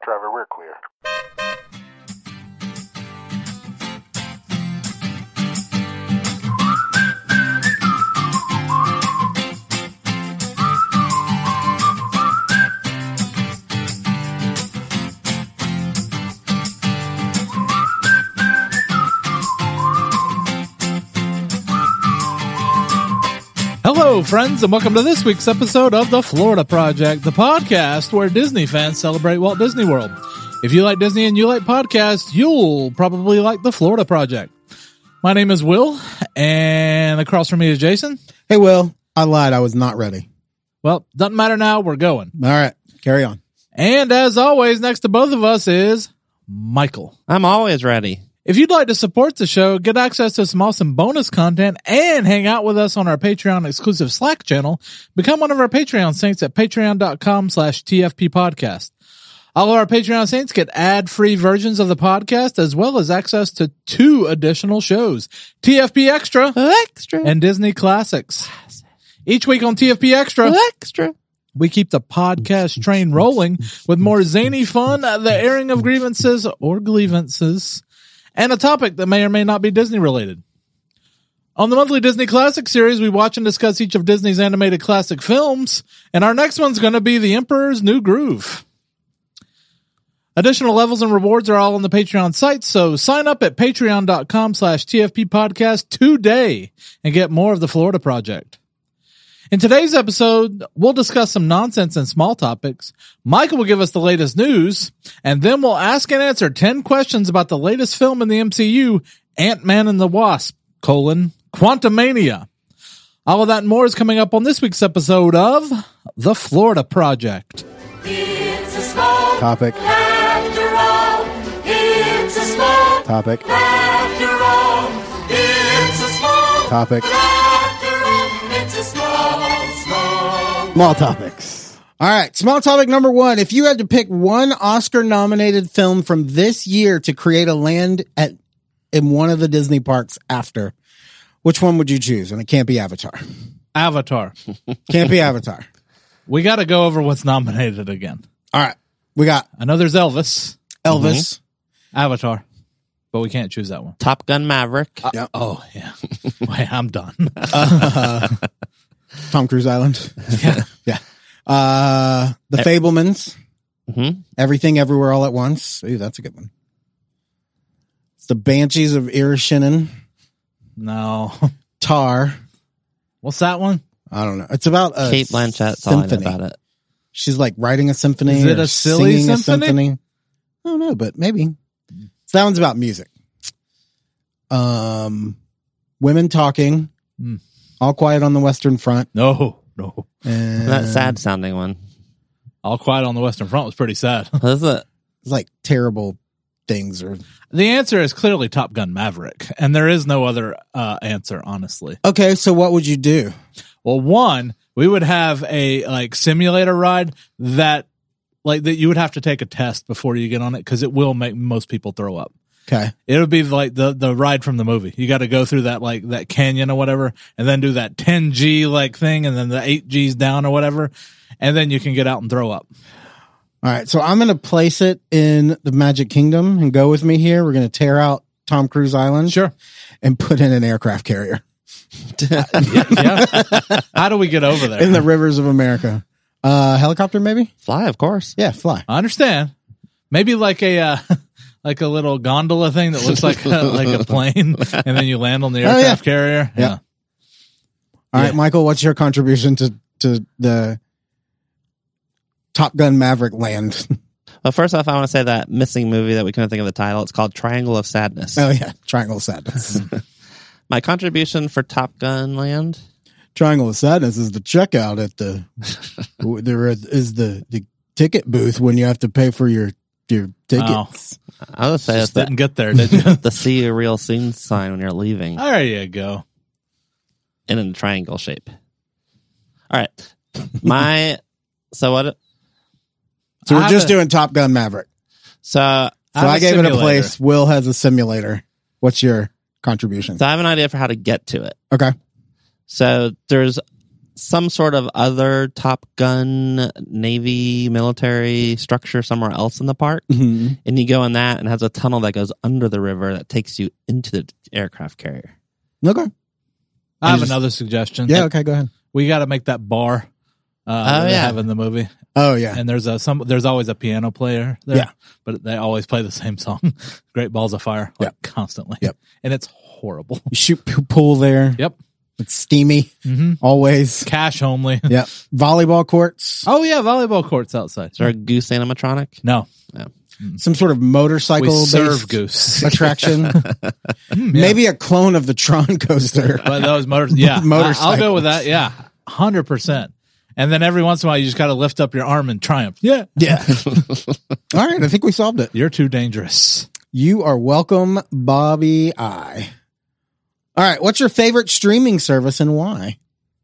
Trevor, we're clear. Hello, friends, and welcome to this week's episode of The Florida Project, the podcast where Disney fans celebrate Walt Disney World. If you like Disney and you like podcasts, you'll probably like The Florida Project. My name is Will, and across from me is Jason. Hey, Will. I lied. I was not ready. Well, doesn't matter now. We're going. All right. Carry on. And as always, next to both of us is Michael. I'm always ready. If you'd like to support the show, get access to some awesome bonus content, and hang out with us on our Patreon exclusive Slack channel, become one of our Patreon saints at patreon.com/TFP podcast. All of our Patreon saints get ad-free versions of the podcast, as well as access to 2 additional shows, TFP Extra and Disney Classics. Each week on TFP Extra, we keep the podcast train rolling with more zany fun, the airing of grievances or grievances, and a topic that may or may not be Disney related. On the monthly Disney Classic series, we watch and discuss each of Disney's animated classic films, and our next one's going to be The Emperor's New Groove. Additional levels and rewards are all on the Patreon site, so sign up at patreon.com/TFP podcast today and get more of the Florida Project. In today's episode, we'll discuss some nonsense and small topics. Michael will give us the latest news, and then we'll ask and answer 10 questions about the latest film in the MCU, Ant-Man and the Wasp, Quantumania. All of that and more is coming up on this week's episode of The Florida Project. It's a small Topic. after all. It's a small Topic. after all. It's a small Topic. after all. It's a small. Small topics. All right. Small topic number 1. If you had to pick one Oscar-nominated film from this year to create a land in one of the Disney parks after, which one would you choose? And it can't be Avatar. Avatar. Can't be Avatar. We got to go over what's nominated again. All right. We got I know there's Elvis, Elvis. Avatar, but we can't choose that one. Top Gun Maverick. Yep. Oh, yeah. Wait, I'm done. Tom Cruise Island. Yeah. Yeah. The Fabelmans. Mm-hmm. Everything Everywhere All at Once. Ooh, that's a good one. It's the Banshees of Inisherin. No. Tar. What's that one? I don't know. It's about a Kate Blanchett's all I know symphony. about it. She's like writing a symphony. Is it or a silly singing symphony? I don't know, but maybe. So that one's about music. Women talking. Mm. All Quiet on the Western Front. No. And That sad sounding one. All Quiet on the Western Front was pretty sad. What is it? It's like terrible things or. The answer is clearly Top Gun Maverick, and there is no other answer, honestly. Okay, so what would you do? Well, one, we would have a like simulator ride that you would have to take a test before you get on it because it will make most people throw up. Okay. It would be like the ride from the movie. You got to go through that canyon or whatever, and then do that 10G like thing, and then the 8Gs down or whatever, and then you can get out and throw up. All right, so I'm going to place it in the Magic Kingdom and go with me here. We're going to tear out Tom Cruise Island. Sure. And put in an aircraft carrier. Yeah. How do we get over there? In the rivers of America. Helicopter, maybe? Fly, of course. Yeah, fly. I understand. Maybe like a little gondola thing that looks like a plane, and then you land on the aircraft carrier. Yeah. All right, Michael, what's your contribution to the Top Gun Maverick land? Well, first off, I want to say that missing movie that we couldn't think of the title. It's called Triangle of Sadness. Oh, yeah. Triangle of Sadness. My contribution for Top Gun Land. Triangle of Sadness is the checkout at the there is the ticket booth when you have to pay for your tickets. I would say Just that's didn't get there, did you? the see a real soon sign when you're leaving There you go. in a triangle shape. All right. So what? So we're I just have a- doing Top Gun Maverick. So So have I a gave it a simulator. place. Will has a simulator. What's your contribution? I have an idea for how to get to it. Okay. So there's some sort of other Top Gun Navy military structure somewhere else in the park. Mhm. And you go in that and it has a tunnel that goes under the river that takes you into the aircraft carrier. Okay. I have just- another suggestion. Yeah. Okay. Go ahead. We got to make that bar that they yeah. have in the movie. Oh yeah. And there's always a piano player there. Yeah. But they always play the same song, Great Balls of Fire, like Yep. constantly. Yep. And it's horrible. You shoot pool there. Yep. It's steamy. Mhm. Always. Cash only. Yep. Volleyball courts. Oh yeah, volleyball courts outside. Is there a goose animatronic? No, Some sort of we motorcycle serve goose. attraction. Yeah. Maybe a clone of the Tron coaster. But those motors, yeah, I'll go Motorcycles. with that. Yeah, 100%. And then every once in a while, you just got to lift up your arm and triumph. Yeah, Yeah. All right. I think we solved it. you're too dangerous. You are welcome, Bobby I. All right. What's your favorite streaming service and why?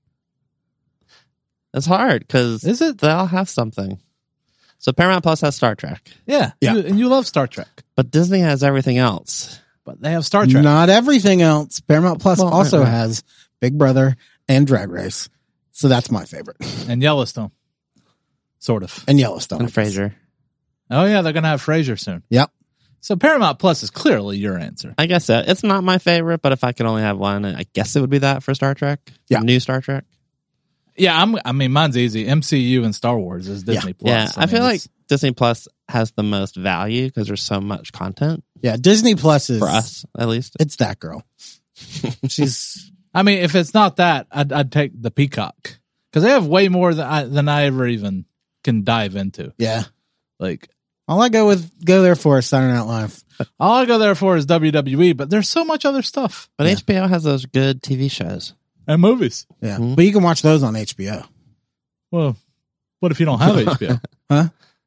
It's hard because Is it? they all have something. So Paramount Plus has Star Trek, Yeah, Yeah. and you love Star Trek, but Disney has everything else. but they have Star Trek. Not everything else. Paramount Plus Well, also right. has Big Brother and Drag Race. So that's my favorite. And Yellowstone, sort of. And Yellowstone. And I guess. Frasier. Oh yeah, they're gonna have Frasier soon. Yep. So Paramount Plus is clearly your answer. I guess so. It's not my favorite, but if I could only have one, I guess it would be that for Star Trek. Yeah. New Star Trek. Yeah, I mean, mine's easy. MCU and Star Wars is Disney Plus. Yeah, I mean, feel like it's- Disney Plus has the most value because there's so much content Yeah. Disney Plus is for us, at least. It's that girl. She's I mean, if it's not that, I'd take the Peacock because they have way more than I ever even can dive into. yeah. Like, All I go there for is Saturday Night Live. all I go there for is WWE, but there's so much other stuff But Yeah. HBO has those good TV shows. and movies. Yeah. Mhm. But you can watch those on HBO. Well, what if you don't have HBO? Huh?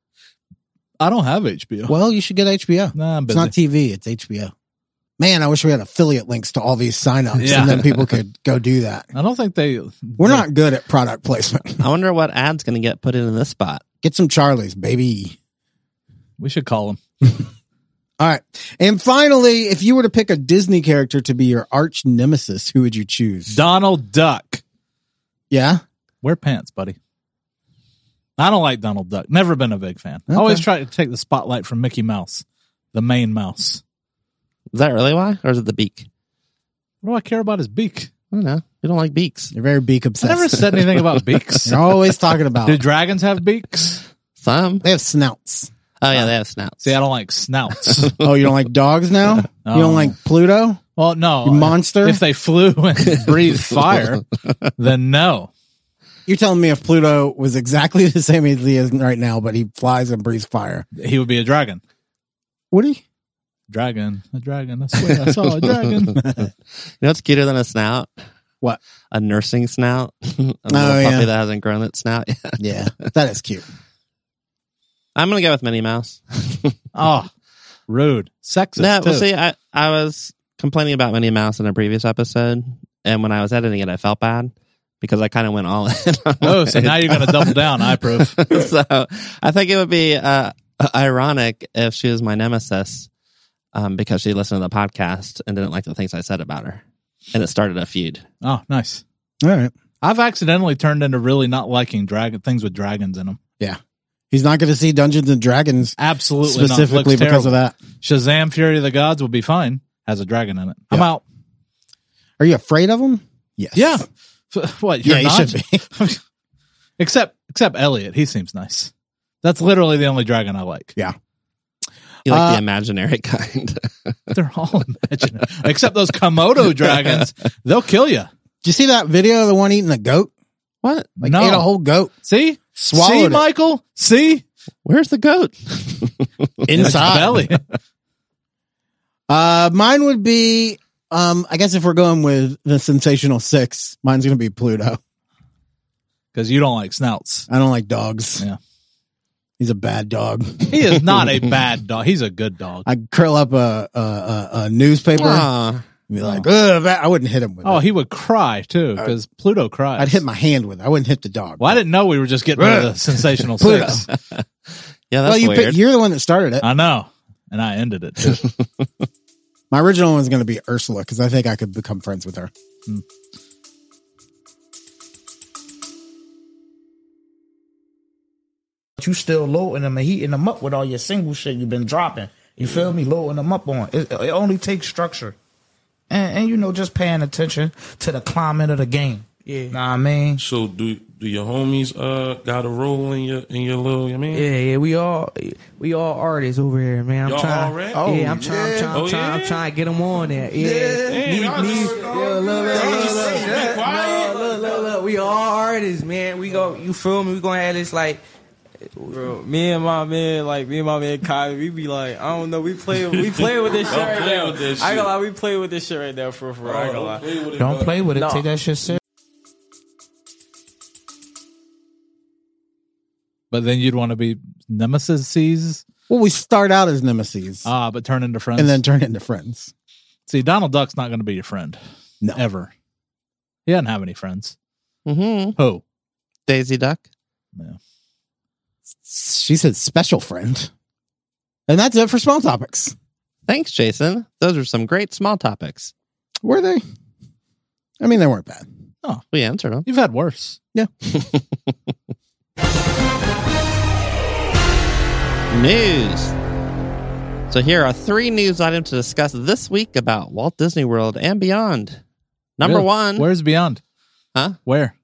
I don't have HBO. Well, you should get HBO. Nah, I'm It's busy. not TV, it's HBO. Man, I wish we had affiliate links to all these signups Yeah. and then people could go do that. I don't think they. We're not good at product placement. I wonder what ad's going to get put in this spot. Get some Charlies, baby. We should call them. All right. And finally, if you were to pick a Disney character to be your arch nemesis, who would you choose? Donald Duck. Yeah? Wear pants, buddy. I don't like Donald Duck. Never been a big fan. I Okay. always try to take the spotlight from Mickey Mouse, the main mouse. Is that really why? Or is it the beak? What do I care about his beak? I don't know. You don't like beaks. You're very beak I obsessed. never said anything about beaks. You're always talking about Do dragons have beaks? Some. They have snouts. Oh, yeah, they have snouts. See, I don't like snouts. Oh, you don't like dogs now? You Oh. don't like Pluto? Well, no. You monster? If they flew and breathed fire, then no. You're telling me if Pluto was exactly the same as he is right now, but he flies and breathes fire. He would be a dragon. Would he? Dragon. A dragon. I swear I saw a dragon. You know what's cuter than a snout? What? A nursing snout. A little yeah. puppy that hasn't grown its snout yet. Yeah, that is cute. I'm going to go with Minnie Mouse. Oh, rude. Sexist, No, too. well, see, I was complaining about Minnie Mouse in a previous episode, and when I was editing it, I felt bad because I kind of went all in. on Oh, so it. now you're going to double down. I approve. So I think it would be ironic if she was my nemesis because she listened to the podcast and didn't like the things I said about her, and it started a feud. Oh, nice. All right. I've accidentally turned into really not liking things with dragons in them. Yeah. He's not going to see Dungeons and Dragons Absolutely specifically not. Looks because of terrible. that. Shazam! Fury of the Gods will be fine. Has a dragon in it. I'm Yeah. out. Are you afraid of him? Yes. Yeah. What? You're Yeah, you not? should be. except Elliot. He seems nice. That's literally the only dragon I like. Yeah. You like the imaginary kind. They're all imaginary. Except those Komodo dragons. They'll kill you. Did you see that video of the one eating a goat? What? Like No. ate a whole goat. See? Swallowed See, it. Michael? See? Where's the goat? Inside. belly. Mine would be, I guess if we're going with the Sensational Six, mine's going to be Pluto. Because you don't like snouts. I don't like dogs. Yeah. He's a bad dog. He is not a bad dog. He's a good dog. I'd curl up a newspaper Aw. and be like, ugh, I wouldn't hit him with Oh, it. he would cry too, because Pluto cries. I'd hit my hand with it. I wouldn't hit the dog. Well, I didn't know we were just getting rid of the sensational Pluto. six. Yeah, Well, that's weird. you're the one that started it. I know. And I ended it too. My original one's going to be Ursula because I think I could become friends with her. You still loading them and heating them up with all your single shit you've been dropping. You feel me? Loading them up on. It only takes structure. And you know, just paying attention to the climate of the game. Yeah. Know what I mean? So do your homies got a role in your little, you mean? Yeah, we all artists over here, man. Y'all already? I'm trying to get them on there. Yeah. Look, we all artists, man. You feel me? We gonna have this like, bro, me and my man Kai, we be like, I don't know, we play with this shit right now. I ain't gonna lie, we play with this shit right now for I ain't gonna lie. Don't play with it. No. Take that shit serious. But then you'd want to be nemesis. Well, we start out as nemesis But turn into friends. and then turn into friends. See, Donald Duck's not going to be your friend. No. Ever. He doesn't have any friends. Mm-hmm. Who? Daisy Duck. Yeah. She said special friend. And that's it for small topics. Thanks, Jason. Those are some great small topics. Were they? I mean, they weren't bad. We answered them. You've had worse. Yeah. News. So here are 3 news items to discuss this week about Walt Disney World and beyond. Number Really? 1. Where's Beyond? Huh? Where?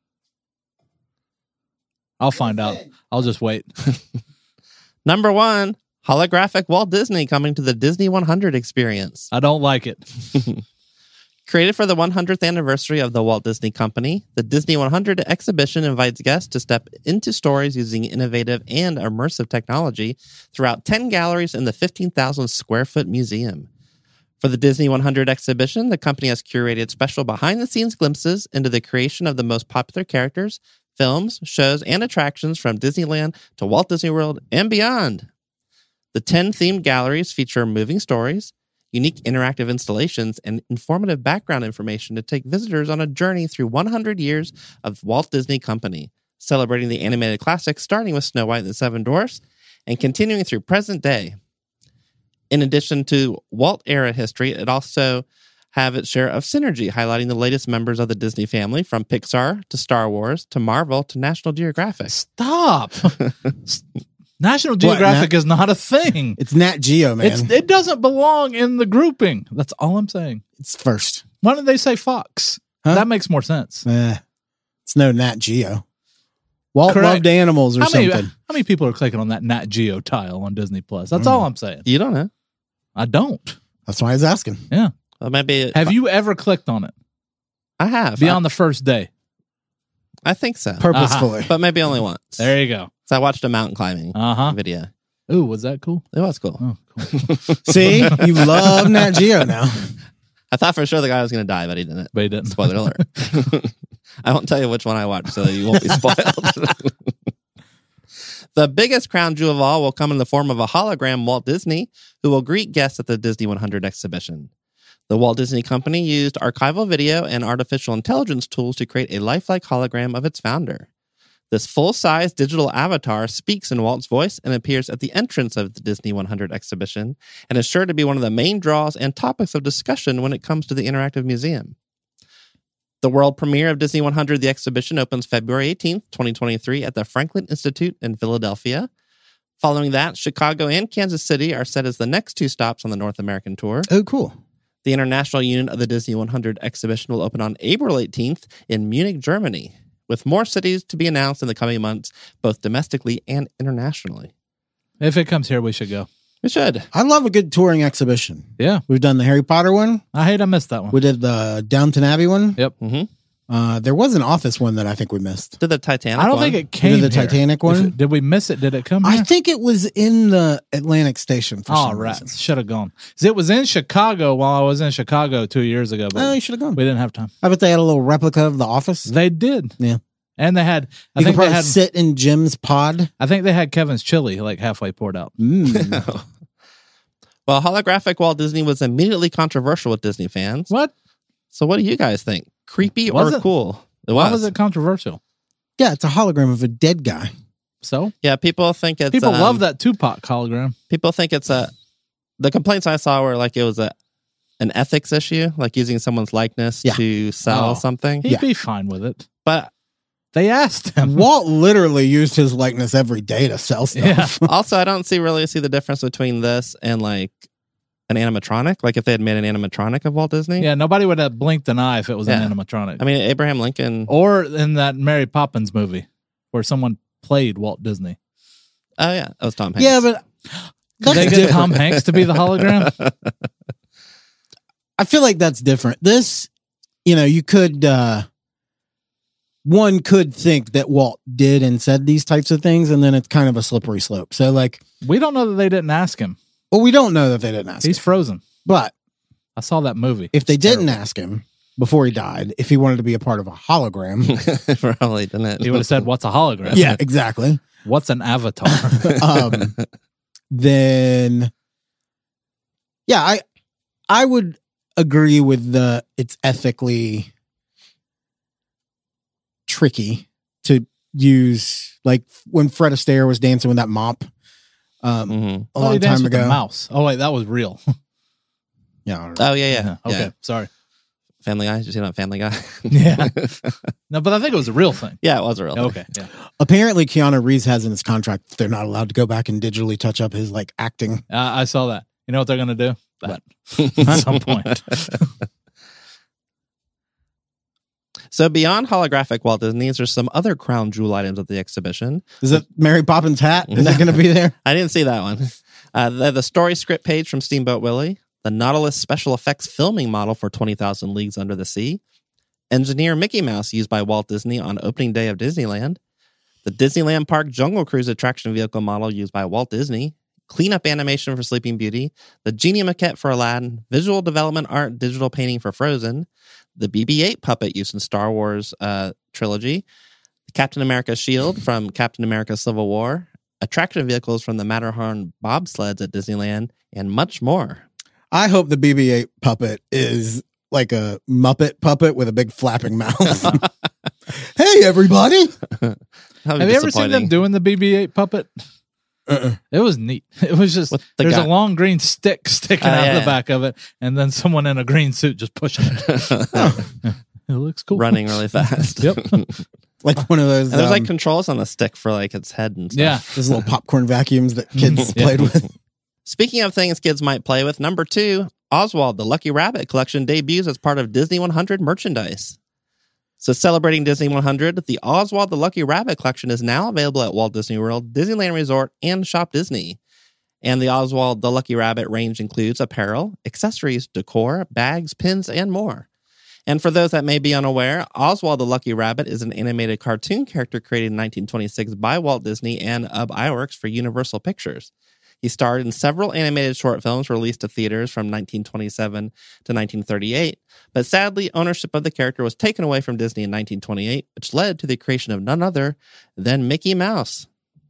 I'll find out. I'll just wait. Number 1. Holographic Walt Disney coming to the Disney 100 experience. I don't like it. Created for the 100th anniversary of the Walt Disney Company, the Disney 100 exhibition invites guests to step into stories using innovative and immersive technology throughout 10 galleries in the 15,000 square foot museum. For the Disney 100 exhibition, the company has curated special behind-the-scenes glimpses into the creation of the most popular characters, films, shows, and attractions from Disneyland to Walt Disney World and beyond. The 10 themed galleries feature moving stories, unique interactive installations, and informative background information to take visitors on a journey through 100 years of Walt Disney Company, celebrating the animated classics starting with Snow White and the Seven Dwarfs and continuing through present day. In addition to Walt-era history, it also have its share of synergy, highlighting the latest members of the Disney family, from Pixar to Star Wars to Marvel to National Geographic. Stop. National Geographic is not a thing. It's Nat Geo, man. It doesn't belong in the grouping. That's all I'm saying. It's first. Why did they say Fox? Huh? That makes more sense. It's no Nat Geo. Walt Correct. loved animals or something. How many people are clicking on that Nat Geo tile on Disney Plus? That's all I'm saying. You don't know. I don't. That's why I was asking. Yeah. Well, maybe Have you ever clicked on it I have. beyond the first day? I think so. Purposefully. But maybe only once. There you go. So I watched a mountain climbing video. Ooh, was that cool? It was cool. Oh, cool. See? You love Nat Geo now. I thought for sure the guy was going to die, but he didn't. But he didn't. Spoiler alert. I won't tell you which one I watched so you won't be spoiled. The biggest crown jewel of all will come in the form of a hologram Walt Disney, who will greet guests at the Disney 100 exhibition. The Walt Disney Company used archival video and artificial intelligence tools to create a lifelike hologram of its founder. This full-size digital avatar speaks in Walt's voice and appears at the entrance of the Disney 100 exhibition and is sure to be one of the main draws and topics of discussion when it comes to the interactive museum. The world premiere of Disney 100, the exhibition, opens February 18th, 2023 at the Franklin Institute in Philadelphia. Following that, Chicago and Kansas City are set as the next 2 stops on the North American tour. Oh, cool. The international unit of the Disney 100 exhibition will open on April 18th in Munich, Germany, with more cities to be announced in the coming months, both domestically and internationally. If it comes here, we should go. We should. I love a good touring exhibition. Yeah. We've done the Harry Potter one. I missed that one. We did the Downton Abbey one. Yep. Mm-hmm. There was an Office one that I think we missed. Did the Titanic I don't one. think it came did the here. Titanic one? Did we miss it? Did it come here? I think it was in the Atlantic Station for Oh, some right. reason. Should have gone. 'Cause it was in Chicago while I was in Chicago 2 years ago, but Oh, you should have gone. we didn't have time. I bet they had a little replica of the Office. They did. Yeah. And they had, I You think could they probably had, sit in Jim's pod. I think they had Kevin's chili like halfway poured out. Well, holographic Walt Disney was immediately controversial with Disney fans. What? So what do you guys think? Creepy Was or it? cool? It Why was. was it controversial? Yeah, it's a hologram of a dead guy. So Yeah, people think it's... people love that Tupac hologram. People think it's a... The complaints I saw were like it was an ethics issue, like using someone's likeness Yeah. to sell Oh. something. He'd Yeah. be fine with it. But They asked him. Walt literally used his likeness every day to sell stuff. Yeah. Also, I don't really see the difference between this and like an animatronic. Like if they had made an animatronic of Walt Disney. Yeah, nobody would have blinked an eye if it was Yeah. an animatronic. I mean, Abraham Lincoln. Or in that Mary Poppins movie where someone played Walt Disney. Oh, yeah. That was Tom Hanks. Yeah, but Did they that's get different. Tom Hanks to be the hologram? I feel like that's different. This, you could, one could think that Walt did and said these types of things, and then it's kind of a slippery slope. So, like, We don't know that they didn't ask him. well, we don't know that they didn't ask He's him. frozen. But I saw that movie. if they It's didn't terrible. ask him before he died, if he wanted to be a part of a hologram, Probably didn't. He would have said, "What's a hologram?" yeah, exactly. What's an avatar? Then, yeah, I would agree with it's ethically tricky to use, like when Fred Astaire was dancing with that mop a Mhm. Oh, long he danced time with the ago. mouse. Oh wait, that was real. Yeah, I don't know. Oh, yeah. Okay, Yeah. sorry. Family Guy. Did you see that Family Guy? Yeah. No, but I think it was a real thing. Yeah, it was a real thing. Okay. Yeah. Apparently, Keanu Reeves has in his contract they're not allowed to go back and digitally touch up his like acting. I saw that. You know what they're gonna do? That at some point. So beyond holographic Walt Disney's, there's some other crown jewel items at the exhibition. Is it Mary Poppins' hat? Is it going to be there? I didn't see that one. The story script page from Steamboat Willie, the Nautilus special effects filming model for 20,000 Leagues Under the Sea, Engineer Mickey Mouse used by Walt Disney on opening day of Disneyland, the Disneyland Park Jungle Cruise attraction vehicle model used by Walt Disney, cleanup animation for Sleeping Beauty, the Genie maquette for Aladdin, visual development art digital painting for Frozen, the BB-8 puppet used in Star Wars trilogy, Captain America shield from Captain America Civil War, attraction vehicles from the Matterhorn bobsleds at Disneyland, and much more. I hope the BB-8 puppet is like a Muppet puppet with a big flapping mouth. Hey, everybody! Have you ever seen them doing the BB-8 puppet? It was neat. It was just With the there's guy- a long green stick sticking out yeah. the back of it, and then someone in a green suit just pushing it. It looks cool. Running really fast. Yep. Like one of those. And there's like controls on the stick for like its head and stuff. Yeah. those little popcorn vacuums that kids Yeah. played with. Speaking of things kids might play with, number 2, Oswald the Lucky Rabbit collection debuts as part of Disney 100 merchandise. So celebrating Disney 100, the Oswald the Lucky Rabbit collection is now available at Walt Disney World, Disneyland Resort, and Shop Disney. And the Oswald the Lucky Rabbit range includes apparel, accessories, decor, bags, pins, and more. And for those that may be unaware, Oswald the Lucky Rabbit is an animated cartoon character created in 1926 by Walt Disney and Ub Iwerks for Universal Pictures. He starred in several animated short films released to theaters from 1927 to 1938, but sadly, ownership of the character was taken away from Disney in 1928, which led to the creation of none other than Mickey Mouse.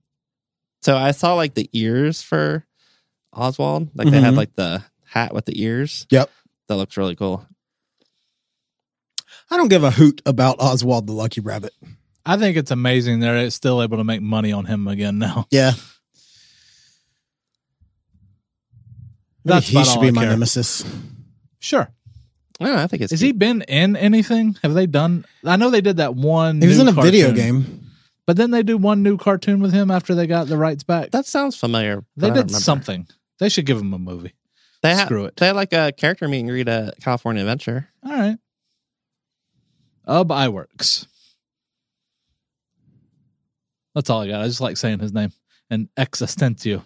So I saw like the ears for Oswald. Like they had like the hat with the ears. Yep. That looks really cool. I don't give a hoot about Oswald the Lucky Rabbit. I think it's amazing they're still able to make money on him again now. Yeah. That's He about should all be I my care. nemesis. Sure. I don't know, I think it's Has he been in anything? Have they done? I know they did that one. He was new in a video cartoon. game. But then they do one new cartoon with him after they got the rights back. That sounds familiar. but They I don't did remember. something. They should give him a movie. Screw it. They had like a character meet and greet at California Adventure. All right. Ub Iwerks. That's all I got. I just like saying his name. And Existentio.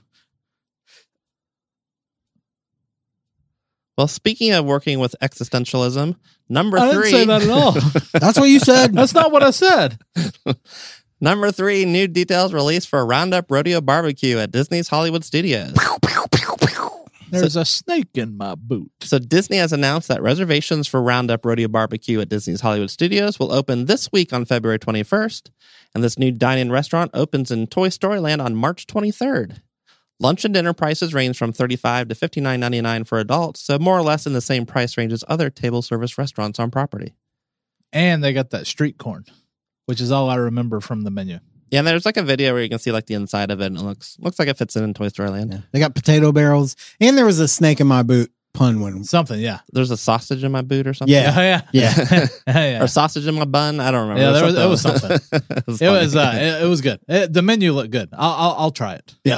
Well, speaking of working with existentialism, number I 3. didn't say that at all. That's what you said. That's not what I said. Number 3, new details released for Roundup Rodeo Barbecue at Disney's Hollywood Studios. There's a snake in my boot. So Disney has announced that reservations for Roundup Rodeo Barbecue at Disney's Hollywood Studios will open this week on February 21st, and this new dine-in restaurant opens in Toy Story Land on March 23rd. Lunch and dinner prices range from $35 to $59.99 for adults, so more or less in the same price range as other table service restaurants on property. And they got that street corn, which is all I remember from the menu. Yeah, and there's like a video where you can see like the inside of it, and it looks like it fits in Toy Story Land. They got potato barrels, and there was a snake in my boot pun when. Something, yeah. There's a sausage in my boot or something. Yeah. Yeah. Yeah. Or sausage in my bun. I don't remember. Yeah, it was something. It was It funny. was it was good. The menu looked good. I'll try it. Yeah.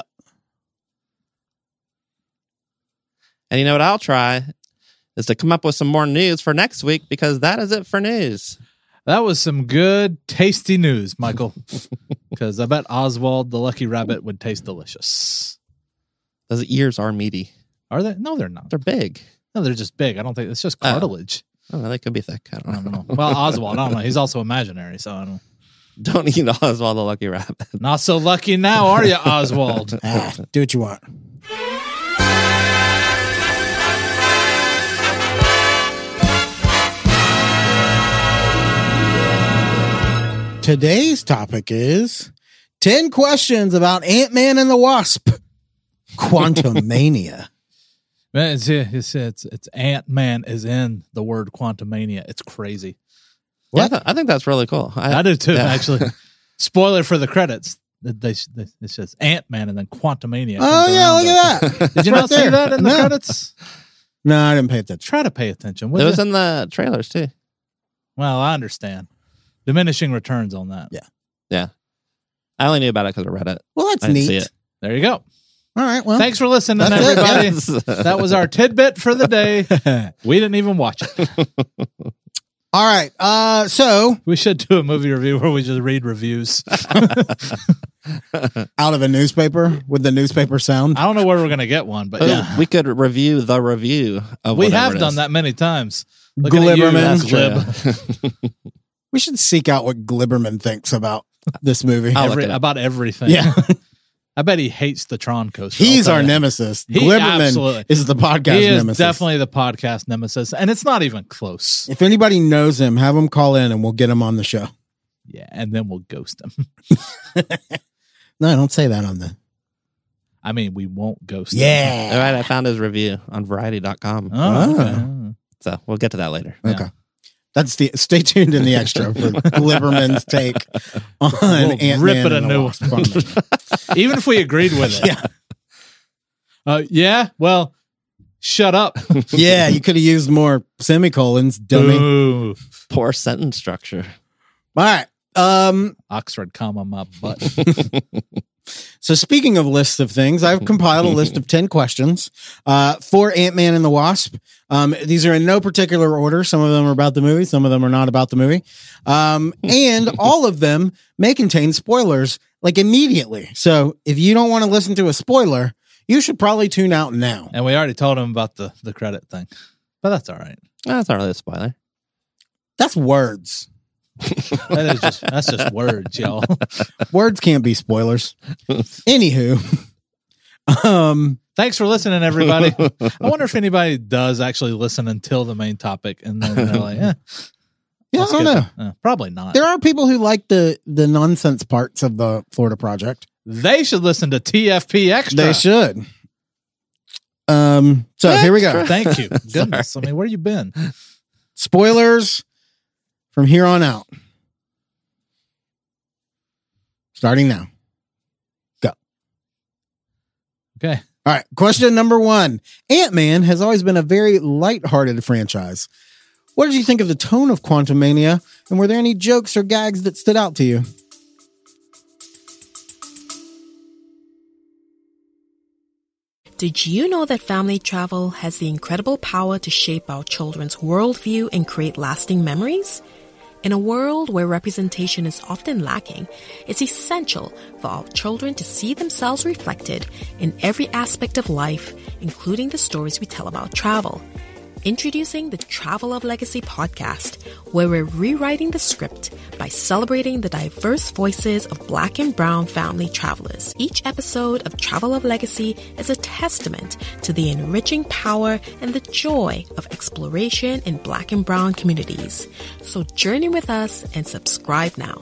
And you know what I'll try is to come up with some more news for next week, because that is it for news. That was some good, tasty news, Michael. Because I bet Oswald the Lucky Rabbit would taste delicious. Those ears are meaty. Are they? No, they're not. They're big. No, they're just big. I don't think it's just cartilage. I don't know. They could be thick. I I don't don't know. know. Well, Oswald, I don't know. He's also imaginary, so I don't. Don't eat Oswald the Lucky Rabbit. Not so lucky now, are you, Oswald? Do what you want. Today's topic is 10 questions about Ant-Man and the Wasp. Quantumania. Man, it's Ant-Man is in the word Quantumania. It's crazy. What? Yeah, I think that's really cool. I do too, yeah. actually. Spoiler for the credits. It's just Ant-Man and then Quantumania. Oh, yeah, look at that. Did you Right not see there. that in the No. credits? No, I didn't pay attention. Try to pay attention. It Would was you? in the trailers too. Well, I understand. Diminishing returns on that. Yeah. Yeah. I only knew about it because I read it. Well, that's I didn't neat. see it. There you go. All right, well. Thanks for listening, That's it, everybody. Yes. That was our tidbit for the day. We didn't even watch it. All right, so We should do a movie review where we just read reviews. out of a newspaper with the newspaper sound. I don't know where we're going to get one, but yeah. We could review the review of We whatever have it done is. that many times. Looking at you, Glibberman. that's glib. We should seek out what Glibberman thinks about this movie. I'll look it up. About everything. Yeah. I bet he hates the Tron coaster. He's I'll our tell you. nemesis. He Glibberman absolutely- is the podcast He is nemesis. definitely the podcast nemesis, and it's not even close. If anybody knows him, have him call in and we'll get him on the show. Yeah, and then we'll ghost him. No, don't say that on the. I mean, we won't ghost him. All Yeah. right, I found his review on Variety.com. Oh, okay. So we'll get to that later. Yeah. Okay. That's the. Stay tuned in the extra for Glibberman's take on We'll Ant-Man rip it and a the new Wasp. Quantumania. Even if we agreed with it. Yeah. Yeah. Well, shut up. Yeah, you could have used more semicolons, dummy. Ooh. Poor sentence structure. All right. Oxford comma my butt. So speaking of lists of things, I've compiled a list of 10 questions for Ant-Man and the Wasp. These are in no particular order. Some of them are about the movie. Some of them are not about the movie. And all of them may contain spoilers like immediately. So if you don't want to listen to a spoiler, you should probably tune out now. And we already told him about the credit thing. But that's all right. That's not really a spoiler. That's words. That's just words, y'all. Words can't be spoilers. Anywho. Thanks for listening, everybody. I wonder if anybody does actually listen until the main topic, and then they're like, yeah, I let's don't get know. to- probably not. There are people who like the nonsense parts of the Florida Project. They should listen to TFP Extra. They should. So here we go. Thank you. Goodness. I mean, where you been? Spoilers from here on out. Starting now. Go. Okay. All right. Question number 1. Ant-Man has always been a very lighthearted franchise. What did you think of the tone of Quantumania? And were there any jokes or gags that stood out to you? Did you know that family travel has the incredible power to shape our children's worldview and create lasting memories? In a world where representation is often lacking, it's essential for our children to see themselves reflected in every aspect of life, including the stories we tell about travel. Introducing the Travel of Legacy podcast, where we're rewriting the script by celebrating the diverse voices of Black and Brown family travelers. Each episode of Travel of Legacy is a testament to the enriching power and the joy of exploration in Black and Brown communities. So journey with us and subscribe now.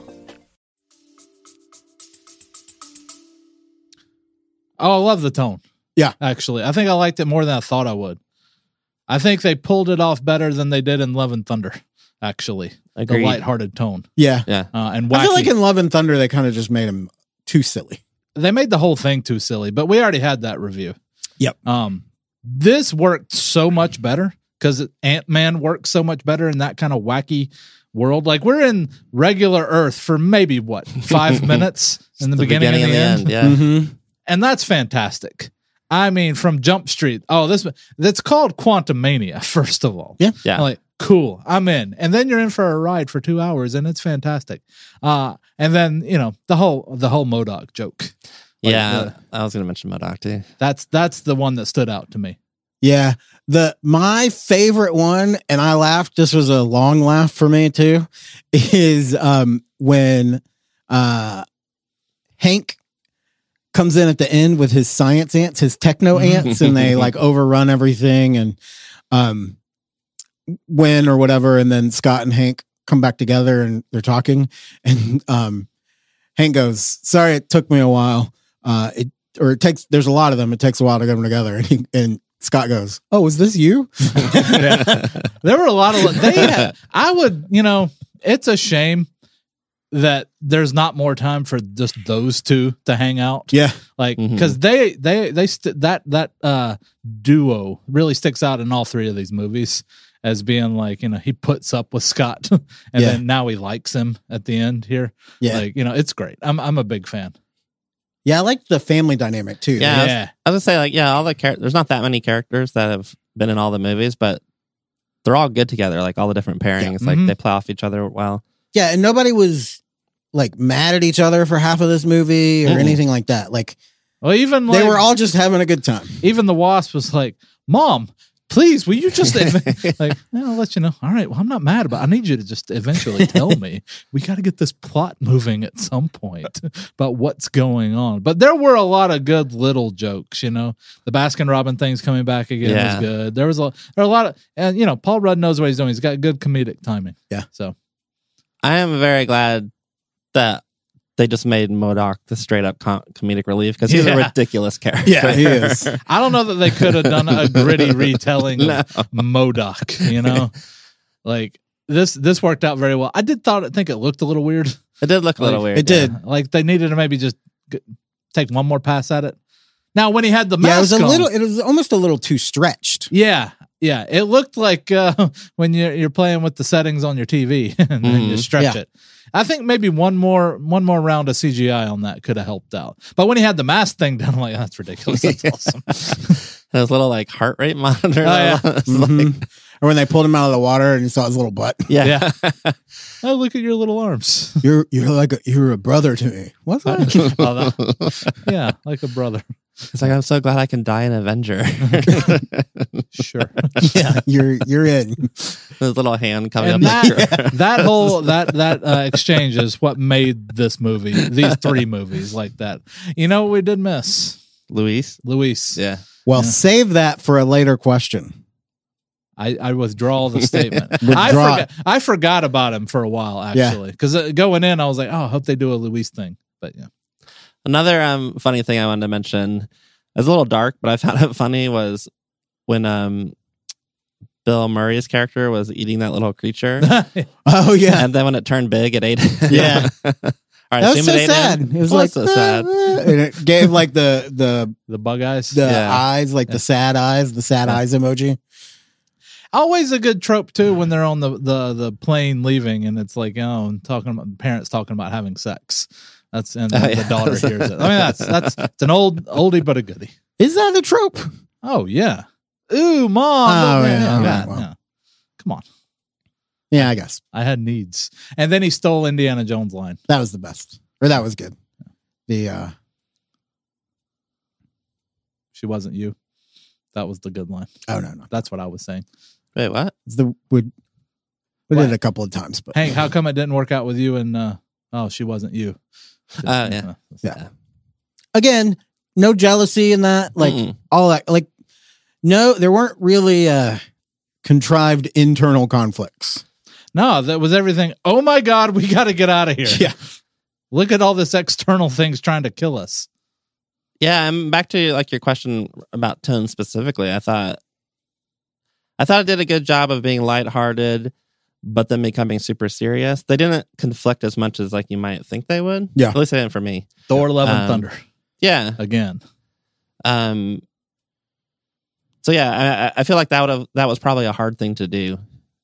Oh, I love the tone. Yeah. Actually, I think I liked it more than I thought I would. I think they pulled it off better than they did in Love and Thunder, actually. Agreed. The lighthearted tone. Yeah. Yeah. And wacky. I feel like in Love and Thunder, they kind of just made him too silly. They made the whole thing too silly, but we already had that review. Yep. this worked so much better because Ant-Man works so much better in that kind of wacky world. Like we're in regular Earth for maybe 5 minutes in the beginning and the end. Yeah. Mm-hmm. And that's fantastic. I mean, from Jump Street. Oh, that's called Quantum Mania, first of all. Yeah. Yeah. I'm like, cool, I'm in. And then you're in for a ride for 2 hours and it's fantastic. And then, the whole MODOK joke. Like I was going to mention MODOK too. That's the one that stood out to me. Yeah. My favorite one, and I laughed, this was a long laugh for me too, is when Hank comes in at the end with his science ants, his techno ants, and they like overrun everything and win or whatever. And then Scott and Hank come back together and they're talking. And Hank goes, sorry, it took me a while. There's a lot of them. It takes a while to get them together. And Scott goes, oh, was this you? There were a lot of, it's a shame that there's not more time for just those two to hang out. Yeah. Like, because that duo really sticks out in all three of these movies as being like, he puts up with Scott and then now he likes him at the end here. Yeah. Like, it's great. I'm a big fan. Yeah. I like the family dynamic too. Yeah. I was gonna say, all the characters, there's not that many characters that have been in all the movies, but they're all good together. Like all the different pairings, like they play off each other well. Yeah. And nobody was like mad at each other for half of this movie or anything like that. Like, well, even they were all just having a good time. Even the Wasp was like, Mom, please, will you just like, I'll let you know. All right, well, I'm not mad about it. I need you to just eventually tell me. We got to get this plot moving at some point about what's going on. But there were a lot of good little jokes, The Baskin Robbins thing's coming back again was good. There are a lot of, and Paul Rudd knows what he's doing. He's got good comedic timing. Yeah. So I am very glad that they just made MODOK the straight up comedic relief because he's a ridiculous character. Yeah, he is. I don't know that they could have done a gritty retelling of MODOK, Like this worked out very well. I think it looked a little weird. It did look a little weird. It did. Like they needed to maybe just take one more pass at it. Now when he had the mask it was almost a little too stretched. Yeah. Yeah, it looked like when you're playing with the settings on your TV and then you stretch it. I think maybe one more round of CGI on that could have helped out. But when he had the mask thing done, I'm like, that's ridiculous. That's awesome. Those little like heart rate monitor. Oh, yeah. Or when they pulled him out of the water and you saw his little butt. Yeah. Oh, look at your little arms. You're a brother to me. What's that? Yeah, like a brother. It's like, I'm so glad I can die an Avenger. Sure. Yeah, you're in. His little hand coming And up. that whole exchange is what made this movie, these three movies like that. You know what we did miss? Luis. Yeah. Well, save that for a later question. I withdraw the statement. Withdraw. I forgot about him for a while, actually. Because going in, I was like, oh, I hope they do a Luis thing. But yeah. Another funny thing I wanted to mention, it's a little dark, but I found it funny, was when Bill Murray's character was eating that little creature. Oh, yeah. And then when it turned big, it ate it. Yeah. All right, that was so sad. It was like so sad. And it gave like the bug eyes, eyes, like the sad eyes emoji. Always a good trope too when they're on the plane leaving and it's like, parents talking about having sex. The daughter hears it. I mean, it's an oldie but a goodie. Is that a trope? Oh yeah. Ooh, Mom. Oh, Yeah. Come on. Yeah, I guess. I had needs. And then he stole Indiana Jones line. That was the best. Or that was good. She wasn't you. That was the good line. Oh, no. That's what I was saying. Wait, what? We did it a couple of times, but Hank, how come it didn't work out with you and she wasn't you? Yeah. Again, no jealousy in that. Like all that. Like no, there weren't really contrived internal conflicts. No, that was everything. Oh my God, we got to get out of here. Yeah. Look at all this external things trying to kill us. Yeah, and back to like your question about tone specifically. I thought it did a good job of being lighthearted, but then becoming super serious. They didn't conflict as much as like you might think they would. Yeah. At least they didn't for me. Thor: Love and Thunder. Yeah. Again. So yeah, I feel like that was probably a hard thing to do.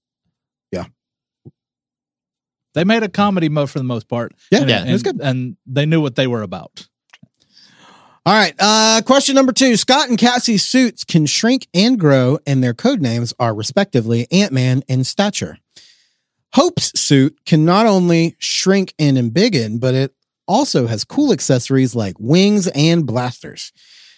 They made a comedy mode for the most part. Yeah, and, it was good. And they knew what they were about. All right. Question number 2. Scott and Cassie's suits can shrink and grow, and their code names are respectively Ant-Man and Stature. Hope's suit can not only shrink and embiggen, but it also has cool accessories like wings and blasters.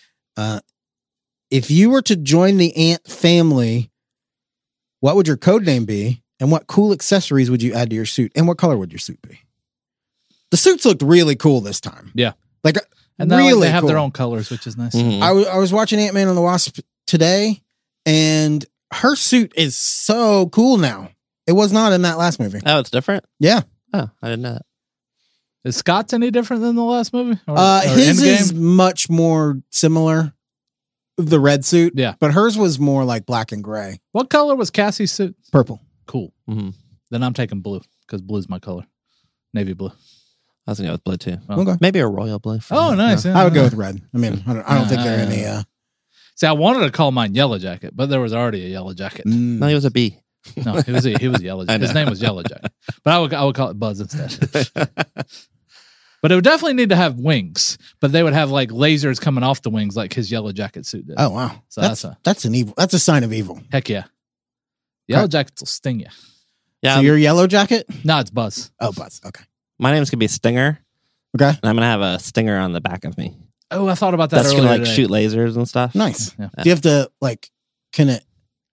If you were to join the Ant family, what would your code name be? And what cool accessories would you add to your suit? And what color would your suit be? The suits looked really cool this time. Yeah. Like, And really they have cool. their own colors, which is nice. Mhm. I was watching Ant-Man and the Wasp today, and her suit is so cool now. It was not in that last movie. Oh, it's different? Yeah. Oh, I didn't know that. Is Scott's any different than the last movie? Or His Endgame? is much more similar. The red suit. Yeah. But hers was more like black and gray. What color was Cassie's suit? Purple. Cool. Mm-hmm. Then I'm taking blue because blue's my color. Navy blue. I was going to go with blue too. Oh. Okay. Maybe a royal blue. For Oh, me. nice. Yeah. Yeah. I would go with red. I mean, I don't think there are any. See, I wanted to call mine Yellow Jacket, but there was already a Yellow Jacket. No, he was a bee. No, he was Yellow Jacket. His name was Yellow Jacket, but I would call it Buzz instead. But it would definitely need to have wings, but they would have like lasers coming off the wings, like his Yellow Jacket suit did. Oh wow, So that's an evil. That's a sign of evil. Heck yeah. Yellow Jackets will sting you. Yeah, So your yellow jacket? No, it's Buzz. Oh, Buzz. Okay. my name's going to be Stinger, Okay. and I'm going to have a stinger on the back of me. Oh, I thought about that That's earlier going to like today. shoot lasers and stuff. Nice. Yeah. Do you have to like? Can it?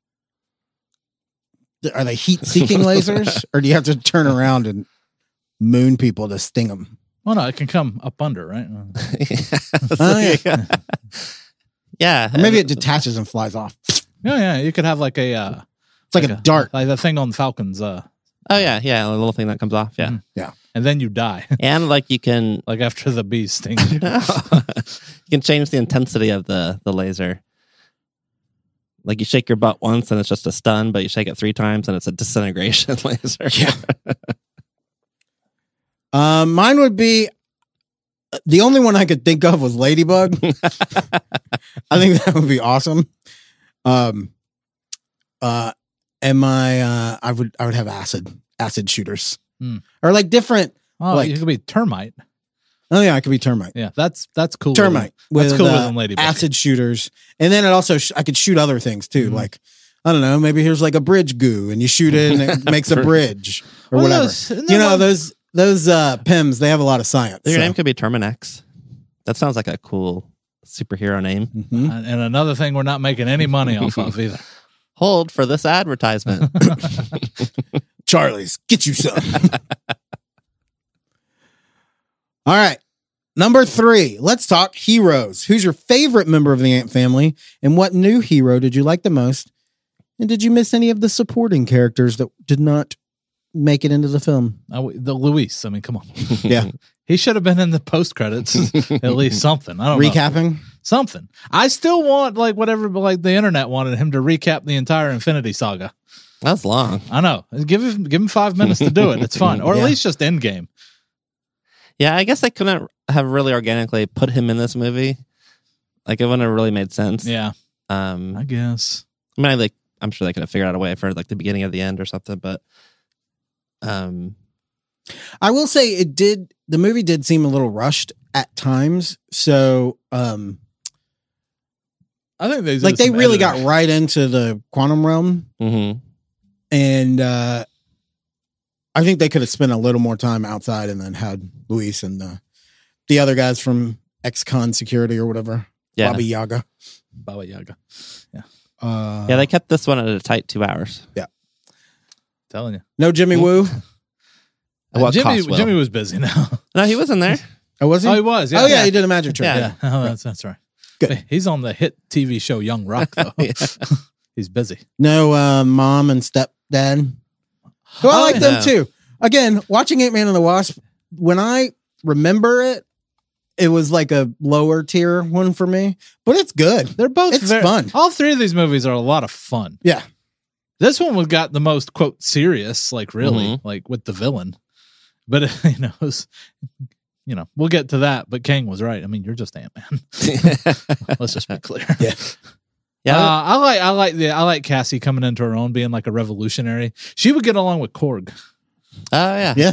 Are they heat-seeking lasers, or do you have to turn around and moon people to sting them? Oh no, it can come up under, right? Oh, yeah. Yeah. Or maybe it detaches and flies off. Yeah. You could have like a It's like a dart. like the thing on Falcons. Oh, yeah. Yeah. A little thing that comes off. Yeah. Mhm. Yeah. And then you die, And like you can like after the bees sting you. you can change the intensity of the laser. Like you shake your butt once and it's just a stun, but you shake it 3 times and it's a disintegration laser. Yeah. Mine would be the only one I could think of was Ladybug. I think that would be awesome. And I would have acid shooters or like different. Oh, Like- you could be termite. Oh yeah, I could be termite. Yeah, that's cool. Termite with That's cooler than Ladybug. acid shooters, and then it also I could shoot other things too. Mhm. Like I don't know, maybe here's like a bridge goo, and you shoot it and it makes a bridge or Well, whatever. isn't You that know one- those PIMs, they have a lot of science. Your so. name could be Terminex. That sounds like a cool superhero name. Mhm. And another thing we're not making any money off of either. Hold for this advertisement. Charlie's, get you some. All right. Number 3, let's talk heroes. Who's your favorite member of the Ant family? And what new hero did you like the most? And did you miss any of the supporting characters that did not make it into the film? The Luis. I mean, come on. Yeah. He should have been in the post credits. At least something. I don't know. Recapping? Something. I still want like whatever like the internet wanted him to recap the entire Infinity Saga. That's long. I know. Give him 5 minutes to do it. It's fine. Or at Yeah. least just Endgame. Yeah, I guess they couldn't have really organically put him in this movie. Like it wouldn't have really made sense. Yeah, I I guess. mean, I'm sure they could have figured out a way for like the beginning of the end or something, but I will say the movie did seem a little rushed at times. So, I think they like they really got right into the quantum realm. mhm. And I think they could have spent a little more time outside and then had Luis and the other guys from ex-con security or whatever. Yeah. Baba Yaga. Baba Yaga. Yeah. Yeah, they kept this one at a tight 2 hours. Telling you. No Jimmy Woo. At what cost, Will? Jimmy was busy now. No, he was in there. Oh, was he? Oh, he was. Yeah. Oh, yeah. He did a magic trick. Yeah. Yeah. Oh, that's right. Good. He's on the hit TV show Young Rock though. Yeah. He's busy. No mom and stepdad. Who I like them yeah. too. Again, watching Ant-Man and the Wasp, when I remember it, it was like a lower tier one for me, but it's good. They're both It's fun. All 3 of these movies are a lot of fun. Yeah. This one was got the most quote serious, like really, Mhm. like with the villain. But it was, we'll get to that. But Kang was right. I mean, you're just Ant-Man. Let's just be clear. Yeah. Yeah, I like Cassie coming into her own, being like a revolutionary. She would get along with Korg. oh yeah. Yeah.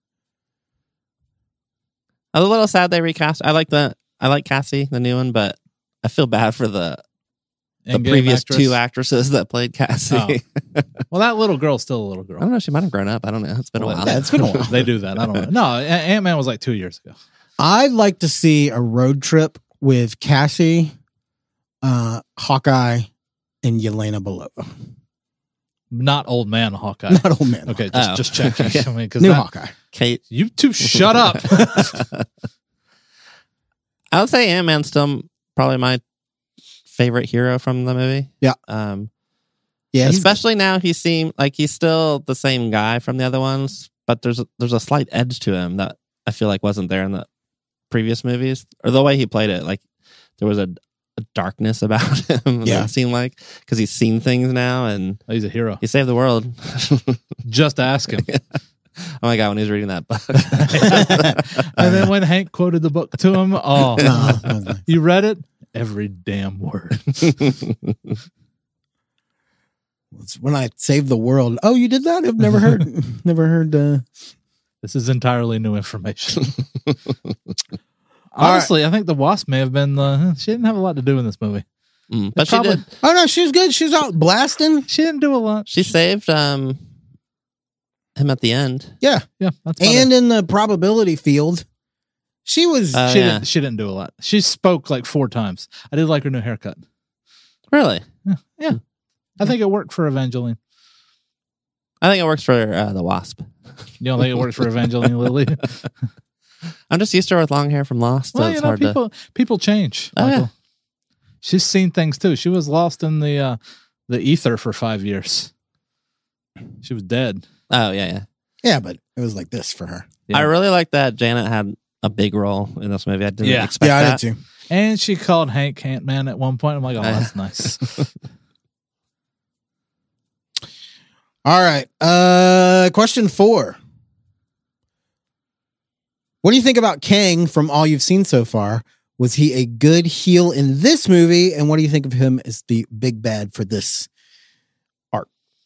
I'm a little sad they recast. I like Cassie, the new one, but I feel bad for the Endgame previous actress. two actresses that played Cassie. Oh. Well, that little girl's still a little I girl. don't know. She might have grown up. I don't know. It's been a while. Yeah, it's been a while. They do that. I don't know. No, Ant-Man was like 2 years ago. I'd like to see a road trip with Cassie, Hawkeye, and Yelena Belova. Not old man Hawkeye. Not old man. Okay, Oh. just checking. I mean, 'cause New that- Hawkeye. Kate. You two shut up. I would say Ant-Man's still probably my favorite hero from the movie. Yeah. Yeah, he's- Especially now he seemed like he's still the same guy from the other ones, but there's a slight edge to him that I feel like wasn't there in the previous movies, or the way he played it. Like there was a darkness about him. Yeah. It seemed like, because he's seen things now and He's a hero. he saved the world. Just ask him. Oh my god, when he was reading that book. And then when Hank quoted the book to him, oh, No. you read it? Every damn word. It's when I saved the world. Oh, you did that? I've never heard. Never heard. This is entirely new information. Honestly, I think the Wasp may have been she didn't have a lot to do in this movie. But she Probably- did. Oh no, she was good. She was out blasting. She didn't do a lot. She saved him at the end. Yeah, Yeah, that's about and it. in the probability field, she was. She yeah. didn't do a lot. She spoke like 4 times. I did like her new haircut. Really? Yeah. I think it worked for Evangeline. I think it works for the Wasp. You don't think it works for Evangeline Lilly? I'm just used to her with long hair from Lost. So Well, it's you know, hard people change. Oh, yeah. Michael. She's seen things too. She was lost in the ether for 5 years. She was dead. Oh, yeah. Yeah, but it was like this for her. Yeah. I really like that Janet had a big role in this movie. I didn't Yeah. expect Yeah, that. I did too. And she called Hank Ant-Man at one point. I'm like, oh, that's nice. All right. Question 4. What do you think about Kang from all you've seen so far? Was he a good heel in this movie? And what do you think of him as the big bad for this arc?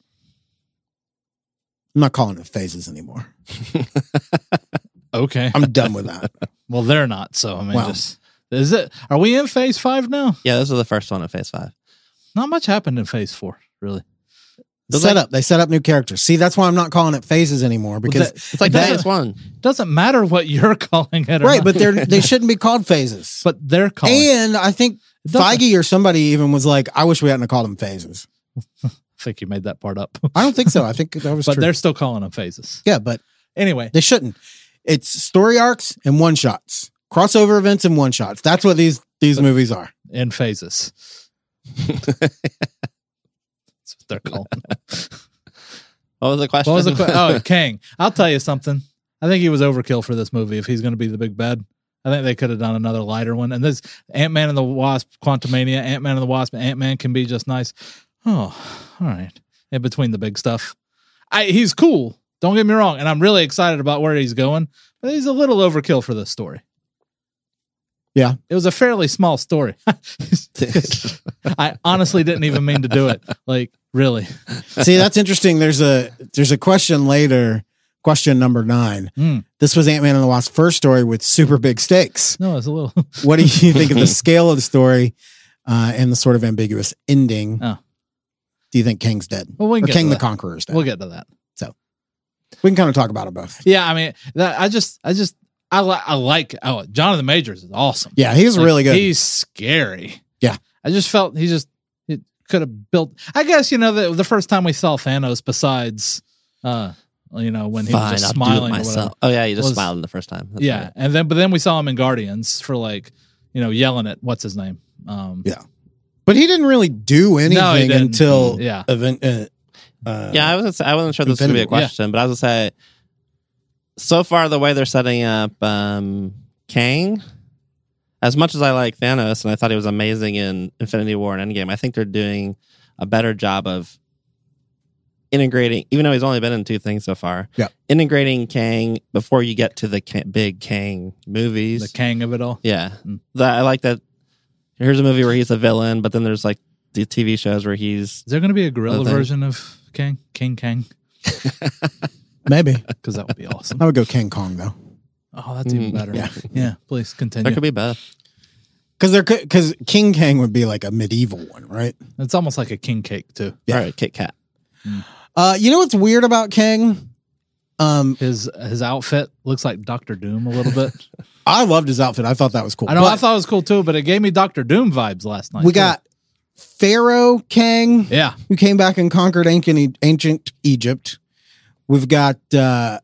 I'm not calling it phases anymore. Okay. I'm done with that. Well, they're not. So, I mean, Well. just, is it, are we in phase 5 now? Yeah, this is the first one in Phase 5. Not much happened in phase 4, really. They set up new characters. See, that's why I'm not calling it phases anymore, because It's like That- Phase 1. Doesn't matter what you're calling it. Or right, not. but they shouldn't be called phases. but they're calling And I think doesn't- Feige or somebody even was like, I wish we hadn't called them phases. I think you made that part up. I don't think so. I think that was But true. they're still calling them phases. Yeah, but Anyway, they shouldn't. It's story arcs and one shots, crossover events and one shots. That's what these movies are. in phases. That's what they're calling it. What was the question? What was the Oh, Kang. I'll tell you something. I think he was overkill for this movie if he's going to be the big bad. I think they could have done another lighter one. And this Ant-Man and the Wasp, Quantumania, Ant-Man and the Wasp, Ant-Man can be just nice. Oh, all right. In between the big stuff. He's cool. Don't get me wrong. And I'm really excited about where he's going. But he's a little overkill for this story. Yeah. It was a fairly small story. I honestly didn't even mean to do it. Like, really. See, that's interesting. There's a question later, question number 9. This was Ant-Man and the Wasp's first story with super big stakes. No, it's a little. What do you think of the scale of the story and the sort of ambiguous ending? Oh. Do you think Kang's dead? Well, we can or get Kang to the that. Conqueror is dead? We'll get to that. We can kind of talk about it both. Yeah, I mean, I like Jonathan Majors is awesome. Yeah, he's Like, really good. He's scary. Yeah. I just felt he could have built. I guess the first time we saw Thanos, besides when he was just I'll do it smiling or myself. whatever. Oh yeah, you just Was- smiled the first time. That's Yeah, right. but then we saw him in Guardians for yelling at what's his name. Yeah. But he didn't really do anything didn't. until Yeah. Yeah, I wasn't sure this was gonna be a Infinity War. question, but I was gonna say, so far the way they're setting up Kang, as much as I like Thanos and I thought he was amazing in Infinity War and Endgame, I think they're doing a better job of integrating, even though he's only been in 2 things so far. Yeah. Integrating Kang before you get to the big Kang movies. The Kang of it all. Yeah. Mm. I like that. Here's a movie where he's a villain, but then there's like the TV shows where he's Is there going to be a gorilla Okay. version of King Kang? Maybe. Because that would be awesome. I would go King Kong though. Oh, that's even better. Yeah. Yeah. Please continue. there could be both. Because King Kang would be like a medieval one, right? It's almost like a king cake too. Yeah. All right, Kit Kat. You know what's weird about Kang? His outfit looks like Doctor Doom a little bit. I loved his outfit. I thought that was cool. I know. But I thought it was cool too, but it gave me Doctor Doom vibes last night. we too. got Pharaoh Kang, Yeah. who came back and conquered ancient Egypt. We've got the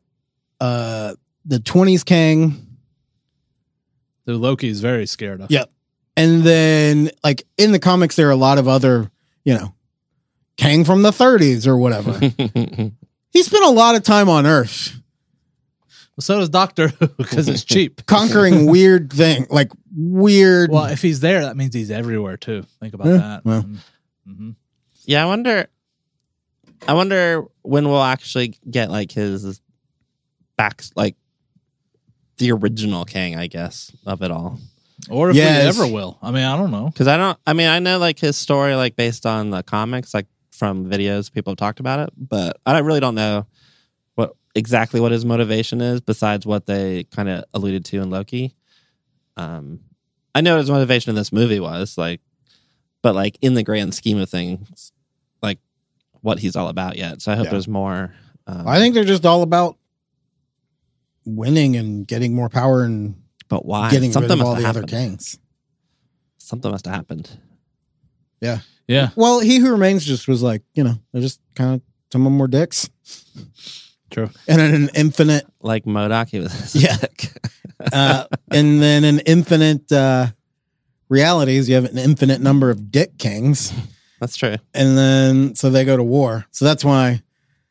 20s Kang. The Loki is very scared of. Yep. And then, like, in the comics, there are a lot of other, Kang from the 30s or whatever. He spent a lot of time on Earth Well, so does Doctor Who because it's cheap. conquering weird thing, like weird. Well, if he's there, that means he's everywhere too. Think about Yeah, that. well. Mhm. Yeah, I wonder when we'll actually get like his back, like the original Kang, I guess, of it all. Or if Yes. we ever will. I mean, I don't know. Because I know like his story, like based on the comics, like from videos people have talked about it, but I really don't know what his motivation is besides what they kind of alluded to in Loki. I know what his motivation in this movie was like, but like in the grand scheme of things, like what he's all about yet. So I hope Yeah. there's more. I think they're just all about winning and getting more power and but why? getting Something rid of must all have the other happened. Kangs. Something must have happened. Yeah. Yeah. Well, He Who Remains just was like, they're just kind of some of them were dicks. True. And then an infinite, Like MODOK, he was Yeah. sick. and then an infinite realities. You have an infinite number of Dick Kings. That's true. And then, so they go to war. So that's why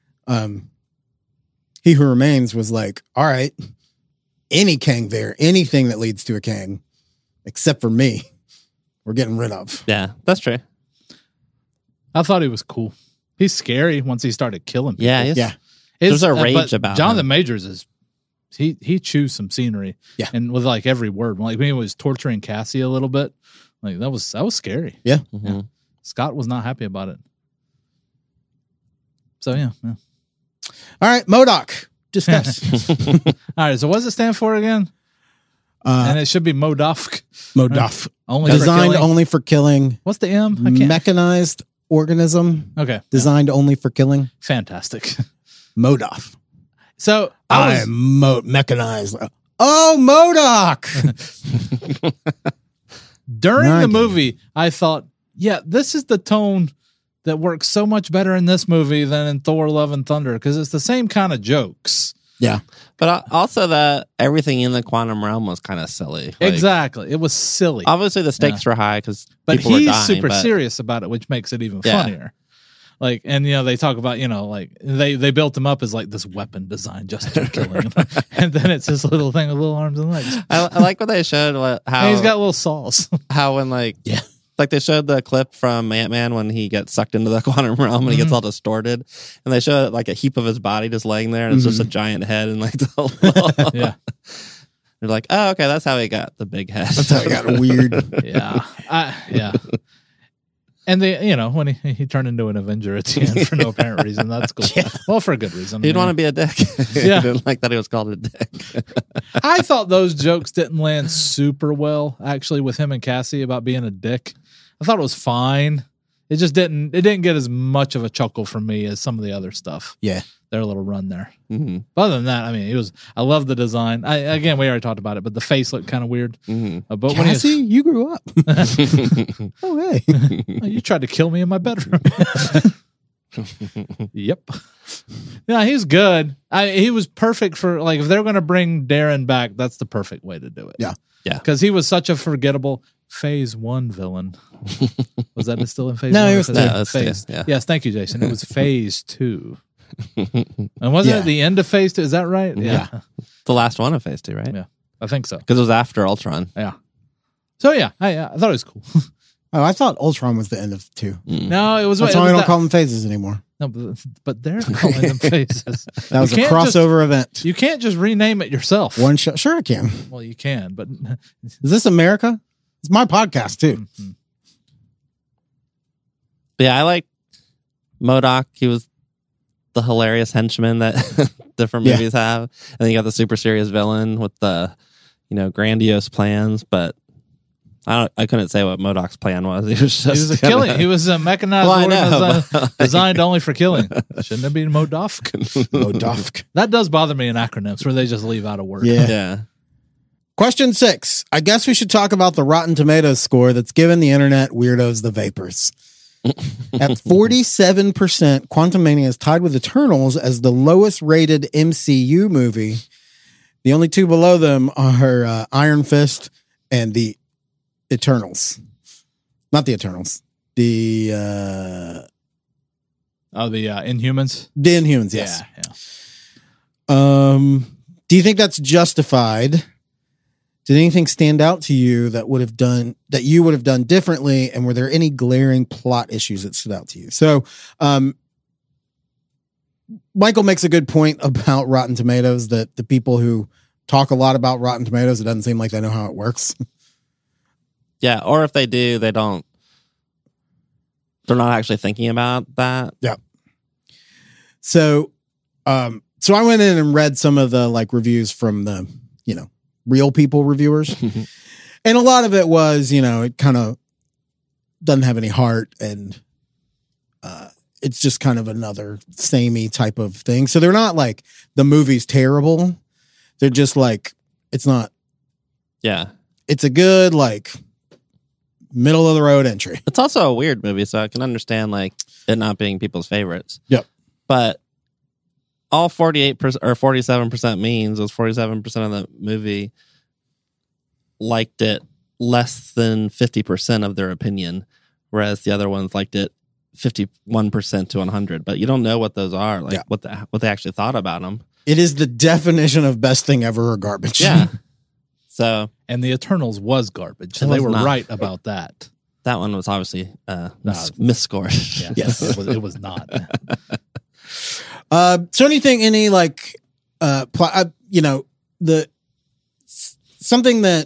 He Who Remains was like, all right, any Kang there, anything that leads to a Kang, except for me, we're getting rid of. Yeah, that's true. I thought he was cool. He's scary once he started killing people. Yeah, Yeah. There's a but rage about Jonathan him. Majors is he chews some scenery. Yeah. And with like every word. Like when he was torturing Cassie a little bit. Like that was scary. Yeah. Mhm. Scott was not happy about it. So yeah. All right, MODOK, discuss. All right, so what does it stand for again? And it should be MODOK. MODOK. Only Designed for killing. only for killing. What's the M? I can't. Mechanized organism. Okay. Designed only for killing. Fantastic. MODOK. So I was, mechanized. Oh, MODOK. during Nice. the movie, I thought, yeah, this is the tone that works so much better in this movie than in Thor: Love and Thunder because it's the same kind of jokes. Yeah. But also that everything in the quantum realm was kind of silly. Like, Exactly. It was silly. Obviously, the stakes were high because But people were he's dying. super but serious about it, which makes it even Yeah. funnier. Like, and they talk about, like they built him up as like this weapon design just for killing him. And then it's this little thing with little arms and legs. I like what they showed how And he's got little saws. how when like they showed the clip from Ant-Man when he gets sucked into the quantum realm and he gets all distorted, and they showed like a heap of his body just laying there, and it's just a giant head and like the Yeah. They're like, oh, okay, that's how he got the big head. That's how it got weird. Yeah. Yeah. And they, when he turned into an Avenger at the end for no apparent reason. That's cool. Well, for a good reason. He'd want to be a dick. Yeah. He didn't like that he was called a dick. I thought those jokes didn't land super well, actually, with him and Cassie about being a dick. I thought it was fine. It just didn't get as much of a chuckle from me as some of the other stuff. Yeah. Their little run there. Mm-hmm. But other than that, I mean, I love the design. Again, we already talked about it, but the face looked kind of weird. Mm-hmm. But Cassie, you grew up. Oh, hey. You tried to kill me in my bedroom. Yep. Yeah, he's good. He was perfect for, like, if they're going to bring Darren back, that's the perfect way to do it. Yeah. Yeah. Because he was such a forgettable Phase 1 villain. Was that still in Phase No, 1? it was No, it was Phase. two, yeah. Yes, thank you, Jason. It was Phase 2. And wasn't it the end of Phase 2? Is that right? Yeah. The last one of Phase 2, right? Yeah. I think so. Because it was after Ultron. Yeah. So, yeah, I thought it was cool. Oh, I thought Ultron was the end of 2. No, it was... That's it why was we don't that- call them phases anymore. No, but they're calling them Phases. That was a You can't just- crossover event. You can't just rename it yourself. One shot. Sure, I can. Well, you can, but Is this America? It's my podcast, too. But yeah, I like MODOK. He was the hilarious henchman that different movies have. And then you got the super serious villain with the, grandiose plans. But I couldn't say what MODOK's plan was. He was just killing. He was a mechanized warrior designed only for killing. Shouldn't it be MODOK? MODOK. That does bother me in acronyms where they just leave out a word. Yeah. Question 6. I guess we should talk about the Rotten Tomatoes score that's given the internet weirdos the vapors. At 47%, Quantumania is tied with Eternals as the lowest rated MCU movie. The only two below them are Iron Fist and the Eternals. Not the Eternals. The Inhumans? The Inhumans, yes. Yeah. Do you think that's justified? Did anything stand out to you that you would have done differently? And were there any glaring plot issues that stood out to you? So, Michael makes a good point about Rotten Tomatoes, that the people who talk a lot about Rotten Tomatoes, it doesn't seem like they know how it works. Yeah. Or if they do, they're not actually thinking about that. Yeah. So I went in and read some of the reviews from the, real people reviewers. And a lot of it was, it kind of doesn't have any heart, and it's just kind of another samey type of thing. So they're not like the movie's terrible. They're just it's not. Yeah. It's a good, middle of the road entry. It's also a weird movie, so I can understand it not being people's favorites. Yep. But all 48% or 47% means was 47% of the movie liked it less than 50% of their opinion, whereas the other ones liked it 51% to 100. But you don't know what those are, what they actually thought about them. It is the definition of best thing ever or garbage. Yeah. So, and the Eternals was garbage, so they were right about that. That one was obviously misscored. Yeah, yes, it was not. So any something that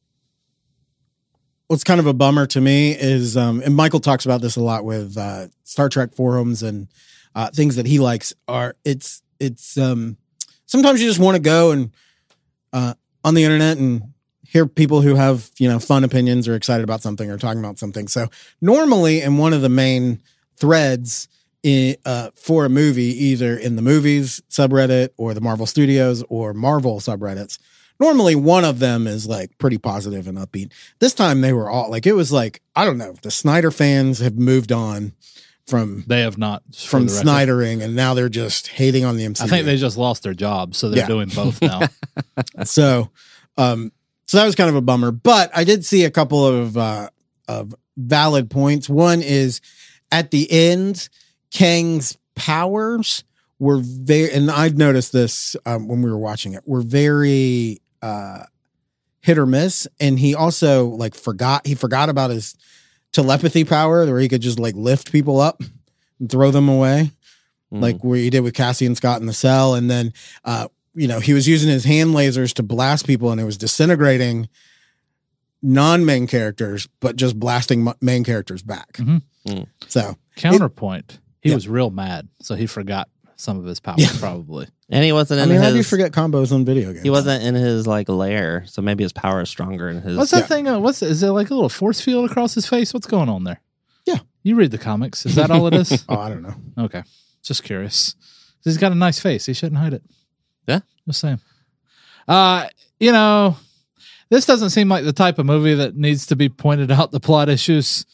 was kind of a bummer to me is, and Michael talks about this a lot with Star Trek forums and things that he likes, are it's sometimes you just want to go and on the internet and hear people who have fun opinions or excited about something or talking about something. So normally in one of the main threads for a movie, either in the movies subreddit or the Marvel Studios or Marvel subreddits, normally one of them is pretty positive and upbeat. This time they were all it was I don't know, the Snyder fans have moved on from, they have not from Snydering, and now they're just hating on the MCU. I think they just lost their jobs, so they're doing both now. So that was kind of a bummer, but I did see a couple of valid points. One is at the end, Kang's powers were and I'd noticed this when we were watching it, were very hit or miss. And he also forgot about his telepathy power, where he could just lift people up and throw them away, where he did with Cassian Scott in the cell. And then, he was using his hand lasers to blast people, and it was disintegrating non-main characters, but just blasting main characters back. So counterpoint. He was real mad, so he forgot some of his powers probably. And he wasn't in how do you forget combos on video games? He wasn't in his lair, so maybe his power is stronger in his. What's that thing? Is there a little force field across his face? What's going on there? Yeah. You read the comics. Is that all it is? Oh, I don't know. Okay. Just curious. He's got a nice face. He shouldn't hide it. Yeah. Just saying. This doesn't seem like the type of movie that needs to be pointed out the plot issues.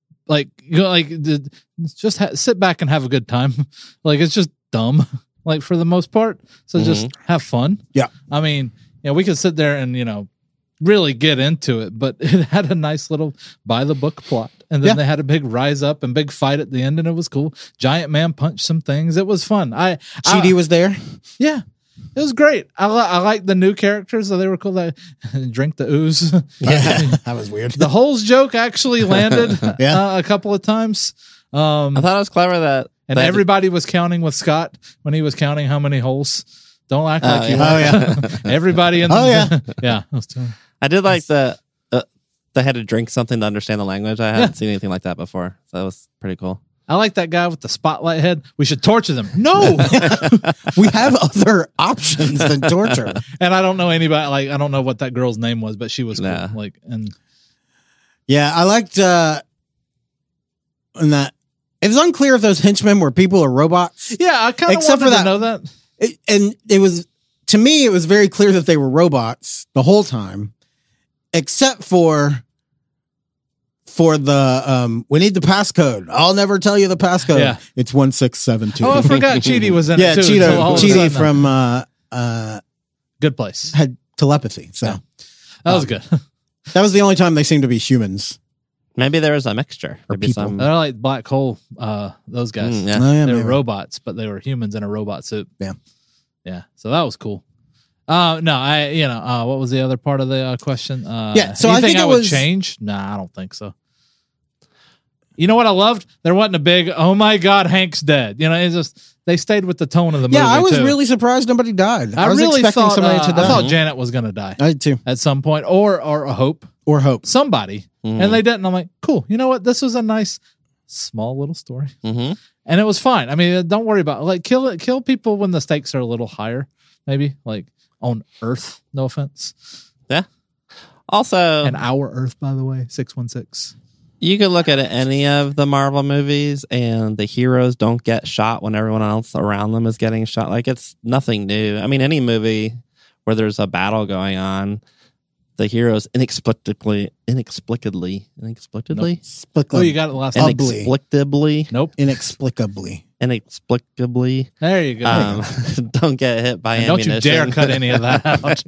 Just sit back and have a good time. It's just dumb, for the most part. So just have fun. Yeah. I mean, we could sit there and, really get into it, but it had a nice little by the book plot. And then they had a big rise up and big fight at the end, and it was cool. Giant Man punched some things. It was fun. Chidi was there. Yeah. It was great. I like the new characters, so they were cool. Drink the ooze. Yeah, that was weird. The holes joke actually landed a couple of times. I thought it was clever that everybody was counting with Scott when he was counting how many holes. Don't act like you. Oh yeah. Everybody in the yeah. I did like they had to drink something to understand the language. I hadn't seen anything like that before, so that was pretty cool. I like that guy with the spotlight head. We should torture them. No. We have other options than torture. And I don't know anybody. Like, I don't know what that girl's name was, but she was cool. Nah. Like, and Yeah, I liked in that it was unclear if those henchmen were people or robots. yeah, I kind of Except wanted for to that- know that. And it was, to me, it was very clear that they were robots the whole time, except for the we need the passcode. I'll never tell you the passcode. Yeah. It's 1672. Oh, I forgot Cheaty was in Yeah, it too. until all of a Cheetah sudden, from Good Place. had telepathy. So That was good. that was the only time they seemed to be humans. Maybe there was a mixture. Or Maybe people. some. They're like Black Hole. Those guys. Yeah. Oh, yeah, They were maybe. robots, but they were humans in a robot suit. Yeah. Yeah. So that was cool. No, what was the other part of the question? Yeah, so I anything think it would was- change? Nah, I don't think so. You know what I loved? There wasn't a big, oh my God, Hank's dead. You know, it's just, they stayed with the tone of the movie. Yeah, I was too. really surprised nobody died. I was really expecting thought, somebody to die. I thought Janet was going to die I did too. at some point, or a Hope, Or Hope. somebody. And they didn't. I'm like, cool. You know what? This was a nice, small little story. Mm-hmm. And it was fine. I mean, don't worry about it. Like kill people when the stakes are a little higher, maybe like on Earth. No offense. Yeah. Also, And our Earth, by the way, 616. you could look at any of the Marvel movies and the heroes don't get shot when everyone else around them is getting shot. Like, it's nothing new. I mean, any movie where there's a battle going on, the heroes inexplicably. Oh, you got it last time. Nope. Inexplicably. There you go. Don't get hit by And don't you ammunition. dare cut any of that out.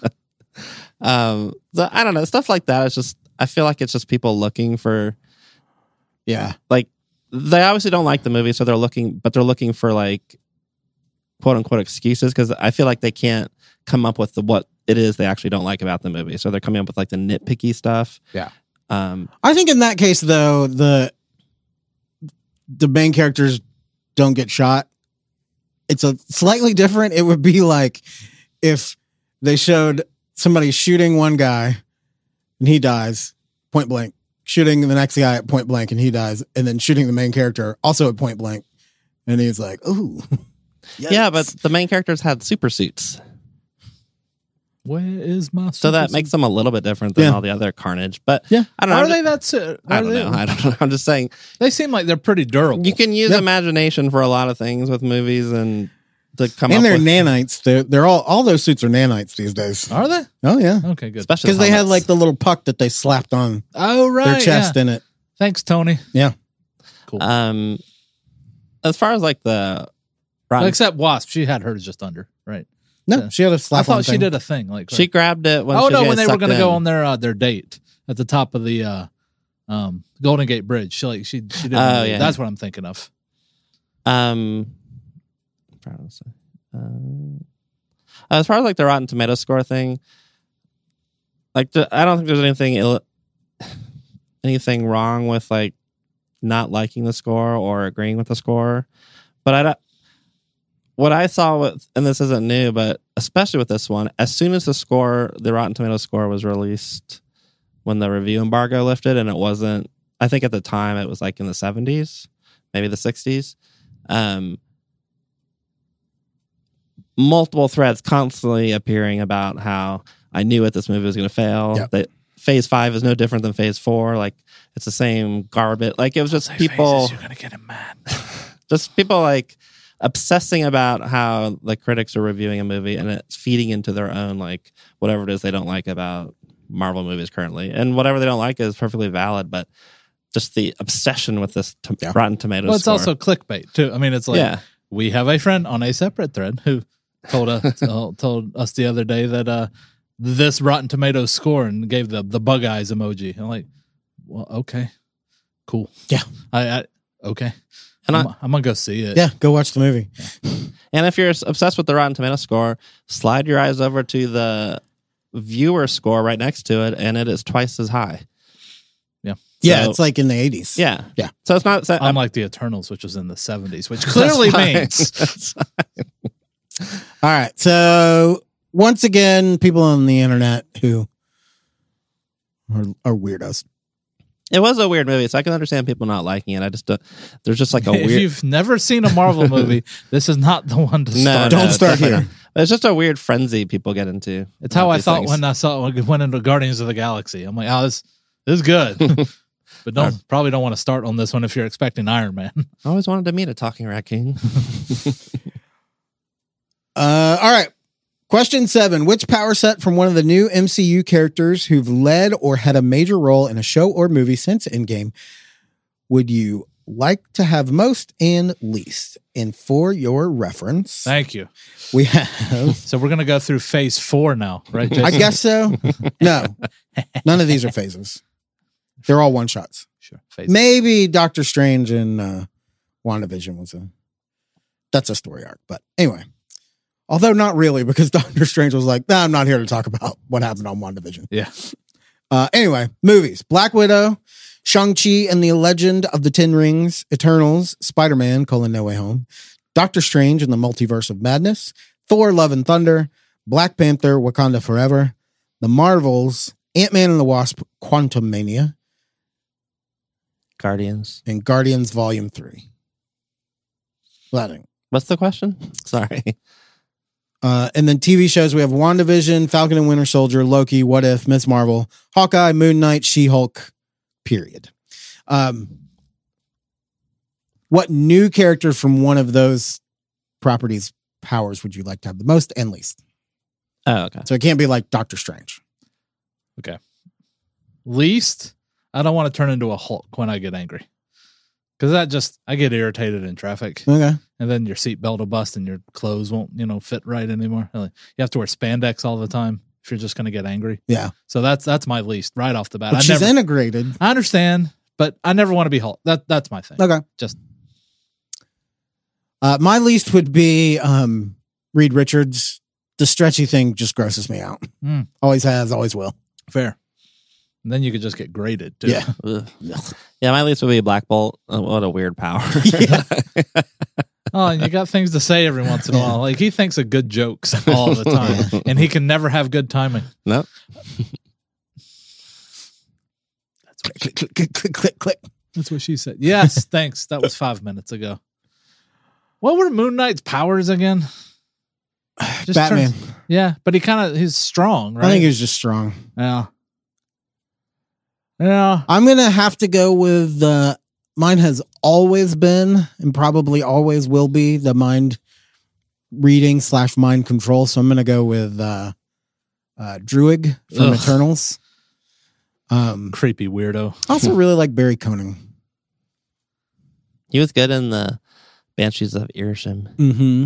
So I don't know, stuff like that. It's just, I feel like it's just people looking for, Yeah. like, they obviously don't like the movie, so they're looking for like quote unquote excuses, because I feel like they can't come up with what it is they actually don't like about the movie. So they're coming up with like the nitpicky stuff. Yeah. Um, I think in that case, though, the main characters don't get shot. It's a slightly different. It would be like if they showed somebody shooting one guy and he dies point blank, shooting the next guy at point blank and he dies, and then shooting the main character also at point blank, and he's like, "Ooh, yeah, but the main characters had super suits, Where is my so that makes them a little bit different than Yeah. all the other Carnage. But Yeah. I don't know. Are I'm they just- that? I don't know. I don't know. I'm just saying They seem like they're pretty durable. you can use imagination for a lot of things with movies and to come And up they're with, nanites. They're all those suits are nanites these days. Are they? Oh yeah, Okay, good. especially because they had helmets. like the little puck that they slapped on Oh, right. their chest yeah. in it. Thanks, Tony. Yeah. Cool. As far as like the Rotten, Except Wasp, she had hers just under, right? No, Yeah. she had a I slap on thought she thing. did a thing like. she grabbed it when oh she no, was when they were sucked going to go in. on their date at the top of the Golden Gate Bridge. She did. Oh, yeah. That's what I'm thinking of. As far as like the Rotten Tomato score thing, like I don't think there's anything wrong with like not liking the score or agreeing with the score, but what I saw with, and this isn't new, but especially with this one, as soon as the Rotten Tomato score was released, when the review embargo lifted, and it wasn't, I think at the time it was like in the 70s, maybe the 60s. Multiple threads constantly appearing about how I knew this movie was going to fail. Yep. That Phase 5 is no different than Phase 4. Like, it's the same garbage. Like, it was just people. You're gonna get him mad. Just people like obsessing about how the critics are reviewing a movie, and it's feeding into their own like whatever it is they don't like about Marvel movies currently. And whatever they don't like is perfectly valid, but just the obsession with this Rotten Tomatoes. Well, it's score. also clickbait too. I mean, it's like Yeah. we have a friend on a separate thread who told us the other day that this Rotten Tomatoes score and gave the bug eyes emoji. I'm like, well, okay, cool. Yeah. I okay. And I'm gonna go see it. Yeah, go watch the movie. And if you're obsessed with the Rotten Tomato score, slide your eyes over to the viewer score right next to it, and it is twice as high. Yeah, So- it's like in the 80s. Yeah. Yeah. So it's not... Unlike the Eternals, which was in the 70s, which clearly means That's fine. All right. So once again, people on the internet who are weirdos. It was a weird movie, so I can understand people not liking it. I just there's just like a If weird. you've never seen a Marvel movie, this is not the one to start. Don't start here. It's just a weird frenzy people get into. It's how about I these thought things. when I went into Guardians of the Galaxy. I'm like, oh, this is good. But probably don't want to start on this one if you're expecting Iron Man. I always wanted to meet a talking raccoon. All right. Question 7. Which power set from one of the new MCU characters who've led or had a major role in a show or movie since Endgame would you like to have most and least? And for your reference, Thank you. we have, So we're gonna go through phase 4 now, right, Jason? I guess so. No, none of these are phases. They're all one shots. Sure. Phase. Maybe Doctor Strange and WandaVision that's a story arc. But anyway, although not really, because Doctor Strange was like, nah, I'm not here to talk about what happened on WandaVision. Yeah. Anyway, movies. Black Widow, Shang-Chi and the Legend of the Ten Rings, Eternals, Spider-Man, No Way Home, Doctor Strange and the Multiverse of Madness, Thor, Love and Thunder, Black Panther, Wakanda Forever, The Marvels, Ant-Man and the Wasp, Quantumania, Guardians. and Guardians Volume 3. Ladding. What's the question? Sorry. And then TV shows, we have WandaVision, Falcon and Winter Soldier, Loki, What If, Miss Marvel, Hawkeye, Moon Knight, She-Hulk, period. What new character from one of those properties' powers would you like to have the most and least? Oh, okay. So it can't be like Doctor Strange. Okay. Least, I don't want to turn into a Hulk when I get angry. Because I get irritated in traffic. Okay. And then your seatbelt will bust and your clothes won't, fit right anymore. You have to wear spandex all the time if you're just going to get angry. Yeah. So that's my least right off the bat. But she's integrated. I understand, but I never want to be Hulk. That's my thing. Okay. Just my least would be Reed Richards. The stretchy thing just grosses me out. Mm. Always has, always will. fair. And then you could just get graded too. Yeah. Ugh. Yeah, my least would be Black Bolt. What a weird power. Oh, and you got things to say every once in a while. Like he thinks of good jokes all the time, and he can never have good timing. Nope. Click, click, click, click, click, click. That's what she said. Yes, thanks. That was 5 minutes ago. What were Moon Knight's powers again? Just Batman. Yeah, but he's strong, right? I think he was just strong. Yeah. Yeah. I'm going to have to go with mine has always been and probably always will be the mind reading / mind control. So I'm going to go with Druig from Ugh. Eternals. Creepy weirdo. I also really like Barry Conan. He was good in the Banshees of Inisherin. Mm-hmm.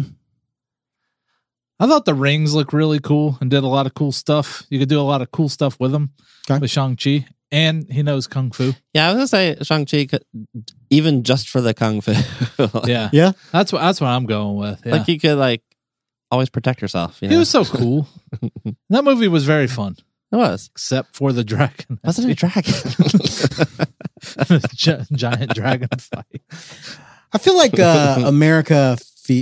I thought the rings looked really cool and did a lot of cool stuff. You could do a lot of cool stuff with them. Okay. With Shang-Chi. And he knows Kung Fu. Yeah, I was going to say Shang-Chi, could, even just for the Kung Fu. Yeah. Yeah. That's what I'm going with. Yeah. Like you could always protect yourself. You know? He was so cool. That movie was very fun. It was. Except for the dragon. Wasn't a dragon. Giant dragon fight. I feel like America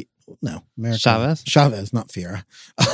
Chavez, not Fiera.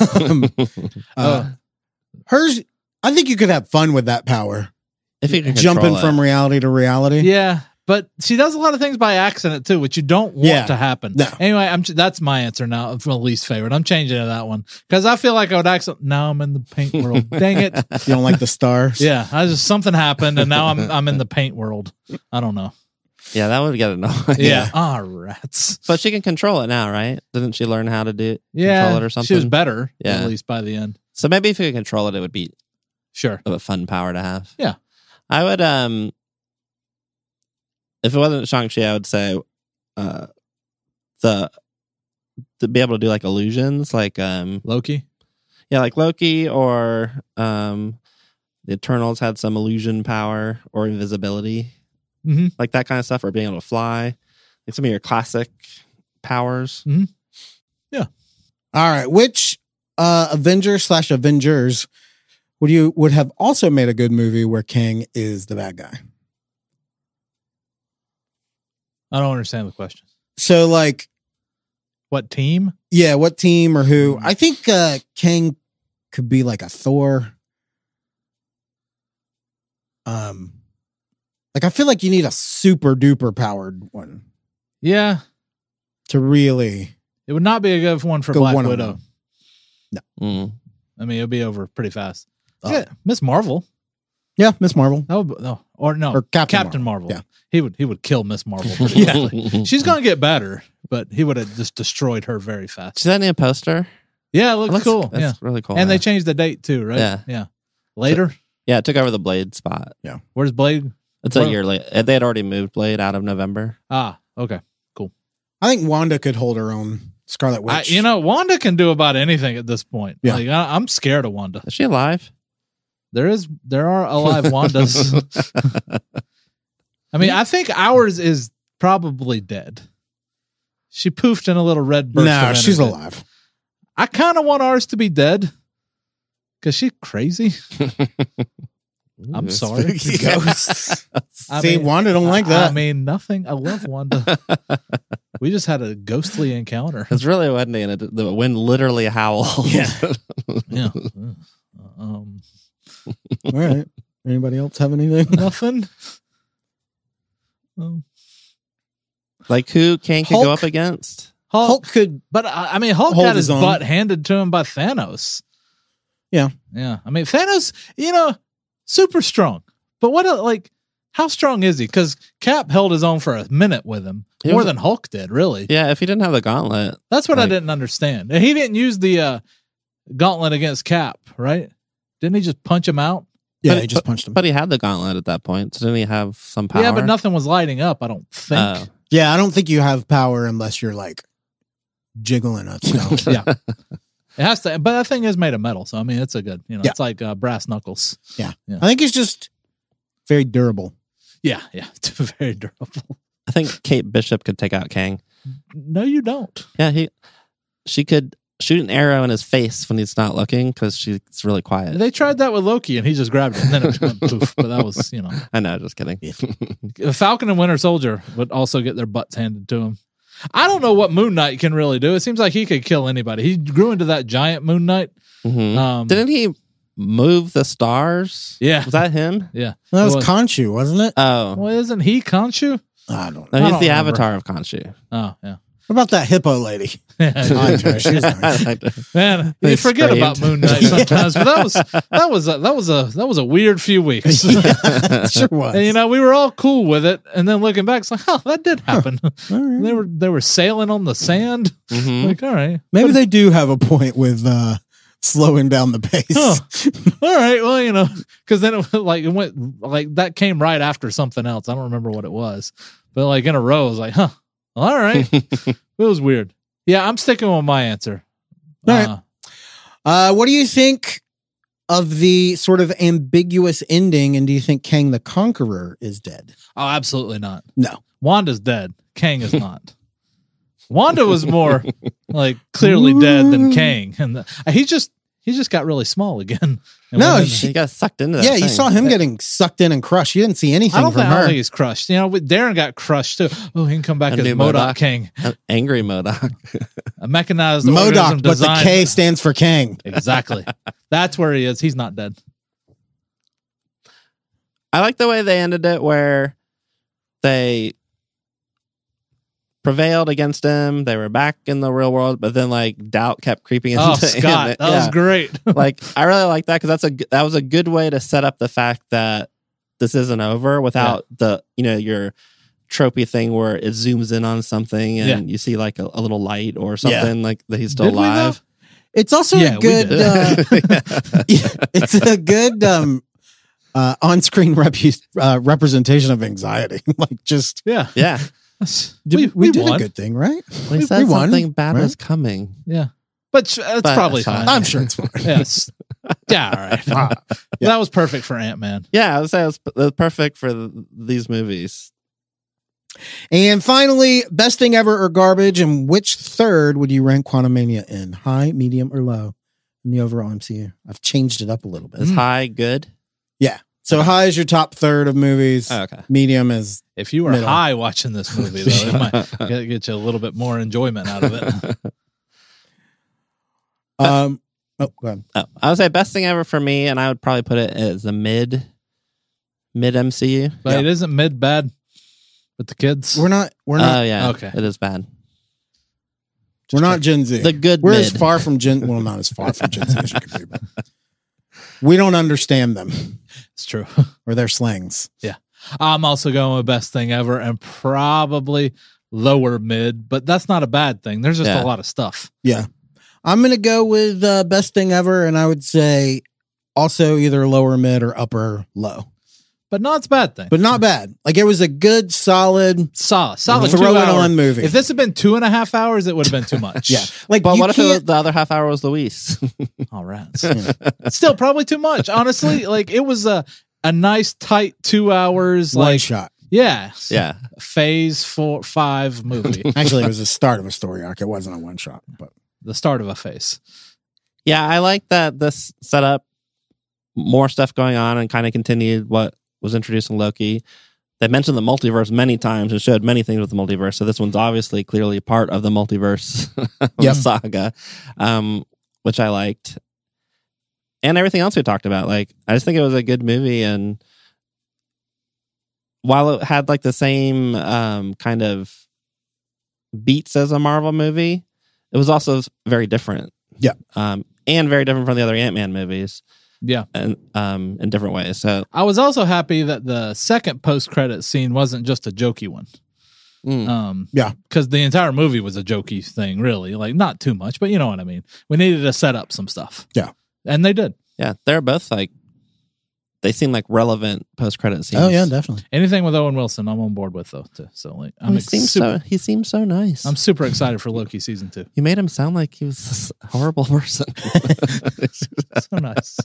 Hers, I think you could have fun with that power. If you can Jumping control from it. reality to reality. Yeah. But she does a lot of things by accident too, which you don't want to happen. No. Anyway, that's my answer now for the least favorite. I'm changing to that one because I feel like I would accidentally. Now I'm in the paint world. Dang it! You don't like the stars? Yeah, something happened, and now I'm in the paint world. I don't know. Yeah, that would get annoying. Yeah. Ah, rats. But she can control it now, right? Didn't she learn how to control it or something? She was better, Yeah. at least by the end. So maybe if you could control it, it would be Sure. a fun power to have. Yeah. I would, if it wasn't Shang-Chi, I would say to be able to do like illusions, like Loki. Yeah, like Loki or the Eternals had some illusion power or invisibility. Mm-hmm. Like that kind of stuff, or being able to fly. Like some of your classic powers. Mm-hmm. Yeah. All right. Which Avenger / Avengers would have also made a good movie where Kang is the bad guy? I don't understand the question. So, like, what team? Yeah, what team or who? I think Kang could be like a Thor. Like, I feel like you need a super duper powered one Yeah. to really It would not be a good one for go Black one-on-one. Widow. Mm. I mean, it'll be over pretty fast. Oh. Yeah, Miss Marvel. Yeah, Miss Marvel. That would, no, or no, Or Captain Marvel. Marvel. He would kill Miss Marvel pretty quickly. She's gonna get better, but he would have just destroyed her very fast. Is that a poster? Yeah, it looks cool. That's Yeah, really cool. and they yeah. changed the date too, right? Yeah. Later. Yeah, it took over the Blade spot. Where's Blade? It's a Well- year late. They had already moved Blade out of November. Ah, okay. I think Wanda could hold her own. Scarlet Witch. Wanda can do about anything at this point. Yeah. Like, I'm scared of Wanda. Is she alive? There are alive Wandas. I mean, I think ours is probably dead. She poofed in a little red burst. No, of she's energy. alive. I kind of want ours to be dead because she's crazy. I'm sorry. Ghosts. I See, mean, Wanda don't like that. I mean, nothing. I love Wanda. We just had a ghostly encounter. It's really windy, and the wind literally howled. Yeah. Yeah. All right. Anybody else have anything? Nothing. Like who Kang could Hulk? go up against? Hulk could. But I mean, Hulk Hold got his his own. butt handed to him by Thanos. Yeah. Yeah. I mean, Thanos, super strong. But how strong is he? Because Cap held his own for a minute with him. He More was- than Hulk did, really. Yeah, if he didn't have the gauntlet. That's what I Like- didn't understand. And he didn't use the gauntlet against Cap, right? Didn't he just punch him out? Yeah, But- he just punched him. But he had the gauntlet at that point, so didn't he have some power? Yeah, but nothing was lighting up, I don't think. Oh. Yeah, I don't think you have power unless you're like jiggling at stuff. Yeah. It has to, but that thing is made of metal. So, I mean, it's a good, Yeah. it's like brass knuckles. Yeah. Yeah. I think he's just very durable. Yeah. Yeah. It's very durable. I think Kate Bishop could take out Kang. No, you don't. Yeah, she could shoot an arrow in his face when he's not looking because she's really quiet. They tried that with Loki and he just grabbed it and then it went poof. But that was, I know, just kidding. Falcon and Winter Soldier would also get their butts handed to him. I don't know what Moon Knight can really do. It seems like he could kill anybody. He grew into that giant Moon Knight. Mhm. Didn't he move the stars? Yeah. Was that him? Yeah. That was Well, Khonshu, wasn't it? Oh. well, isn't he Khonshu? I don't No, know. he's don't the remember. avatar of Khonshu. Oh, yeah. What about that hippo lady? Yeah. She was nice. Man, They you forget screamed. about Moon Knight sometimes, but that was a weird few weeks. Sure was. And we were all cool with it, and then looking back, it's like, oh, that did happen. All right. They were sailing on the sand. Mhm. Like, all right, Maybe they do have a point with slowing down the pace. Huh. all right. Well, because then it went like that came right after something else. I don't remember what it was, but like in a row, I was like, huh, all right. It was weird. Yeah, I'm sticking with my answer. All right. What do you think of the sort of ambiguous ending? And do you think Kang the Conqueror is dead? Oh, absolutely not. No. Wanda's dead. Kang is not. Wanda was more like clearly dead than Kang, and he just got really small again. And No, went in- He got sucked into that Yeah, you thing. saw him getting sucked in and crushed. You didn't see anything I don't from think her. he's crushed. Darren got crushed too. Oh, he can come back A as new MODOK MODOK. King, Angry MODOK. a mechanized organism MODOK, but the designed- K stands for Kang. Exactly. That's where he is. He's not dead. I like the way they ended it where they prevailed against him. They were back in the real world, but then doubt kept creeping into Oh, Scott, that was great. I really like that because that was a good way to set up the fact that this isn't over without the your tropey thing where it zooms in on something and you see a little light or something that he's still Did we, alive. It's also Yeah, a we good. did. It's a good on-screen representation of anxiety. Just Yeah. Yeah, we did won. a good thing, right? we said won, something bad right? was coming. Yeah. But it's But probably it's fine. fine. I'm sure it's fine. Yes. Yeah. All right. That was perfect for Ant-Man. Yeah, I would say it was perfect for these movies. And finally, best thing ever or garbage, and which third would you rank Quantumania in? High, medium, or low in the overall MCU? I've changed it up a little bit. Is high good? Yeah. So high is your top third of movies. Oh, okay. Medium is If you were Middle. high watching this movie, though, it might get you a little bit more enjoyment out of it. oh, go ahead. Oh, I would say best thing ever for me, and I would probably put it as a mid Mid MCU. But it isn't mid bad with the kids. We're not. Oh yeah. Okay. It is bad. We're not Gen Z. The good We're mid. as far from Gen. Well, not as far from Gen Z as you can be. But we don't understand them It's true. or their slangs. Yeah. I'm also going with best thing ever and probably lower mid, but that's not a bad thing. There's just a lot of stuff. Yeah. I'm going to go with best thing ever. And I would say also either lower mid or upper low. But not a bad thing. But not bad. Like it was a good, solid solid throw 2 it hour on movie. If this had been 2.5 hours, it would have been too much. Yeah. Like, But you what if can't- the other half hour was Luis? All right. Still probably too much. Honestly, like it was a nice tight 2 hours. one like shot. Yeah. Yeah. Phase 5 movie. Actually, it was the start of a story arc. It wasn't a one shot, but The start of a phase. Yeah, I like that this set up more stuff going on and kind of continued what was introduced in Loki. They mentioned the multiverse many times and showed many things with the multiverse. So this one's obviously clearly part of the multiverse saga, which I liked. And everything else we talked about. Like, I just think it was a good movie. And while it had like the same kind of beats as a Marvel movie, it was also very different. Yeah. And very different from the other Ant-Man movies. Yeah. And in different ways. So I was also happy that the second post-credit scene wasn't just a jokey one. yeah. Because the entire movie was a jokey thing, really. Like, not too much, but you know what I mean. We needed to set up some stuff. Yeah. And they did. yeah, they're both like, they seem like relevant post-credit scenes. Oh yeah, definitely. Anything with Owen Wilson, I'm on board with, though. Too. So, like, He seems so nice. I'm super excited for Loki season 2. You made him sound like he was this horrible person. So nice.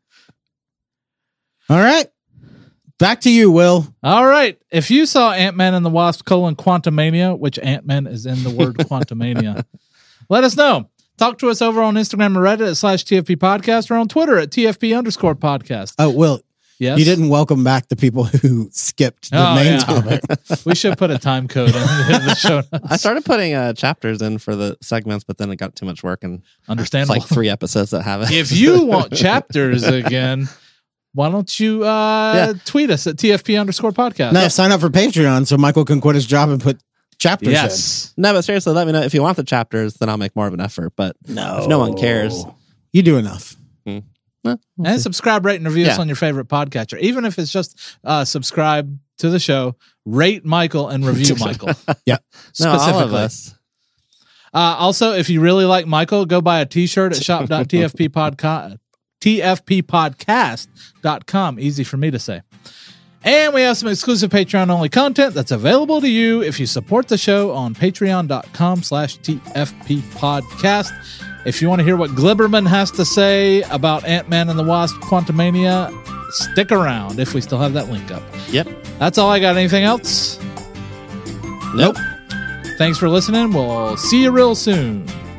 All right. Back to you, Will. All right. If you saw Ant-Man and the Wasp: Quantumania, which Ant-Man is in the word Quantumania, let us know. Talk to us over on Instagram or Reddit at /TFP Podcast or on Twitter at TFP_podcast. Oh, Will. Yes. You didn't welcome back the people who skipped the main topic. We should put a time code in the show notes. I started putting chapters in for the segments, but then it got too much work, and it's Understandable. like 3 episodes that have it. If you want chapters again, why don't you tweet us at TFP_podcast? No, sign up for Patreon so Michael can quit his job and put chapters Yes. No, but seriously, let me know if you want the chapters. Then I'll make more of an effort. But No. if no one cares, in. You do enough. And subscribe, rate, and review us Yeah. on your favorite podcatcher. Even if it's just subscribe to the show, rate Michael and review Michael. Yeah. no, all of Specifically. us. Also, if you really like Michael, go buy a t-shirt at shop.tfppodcast.com. Easy for me to say. And we have some exclusive Patreon-only content that's available to you if you support the show on patreon.com/TFPpodcast. If you want to hear what Glibberman has to say about Ant-Man and the Wasp: Quantumania, stick around if we still have that link up. Yep. That's all I got. Anything else? Nope. Thanks for listening. We'll see you real soon.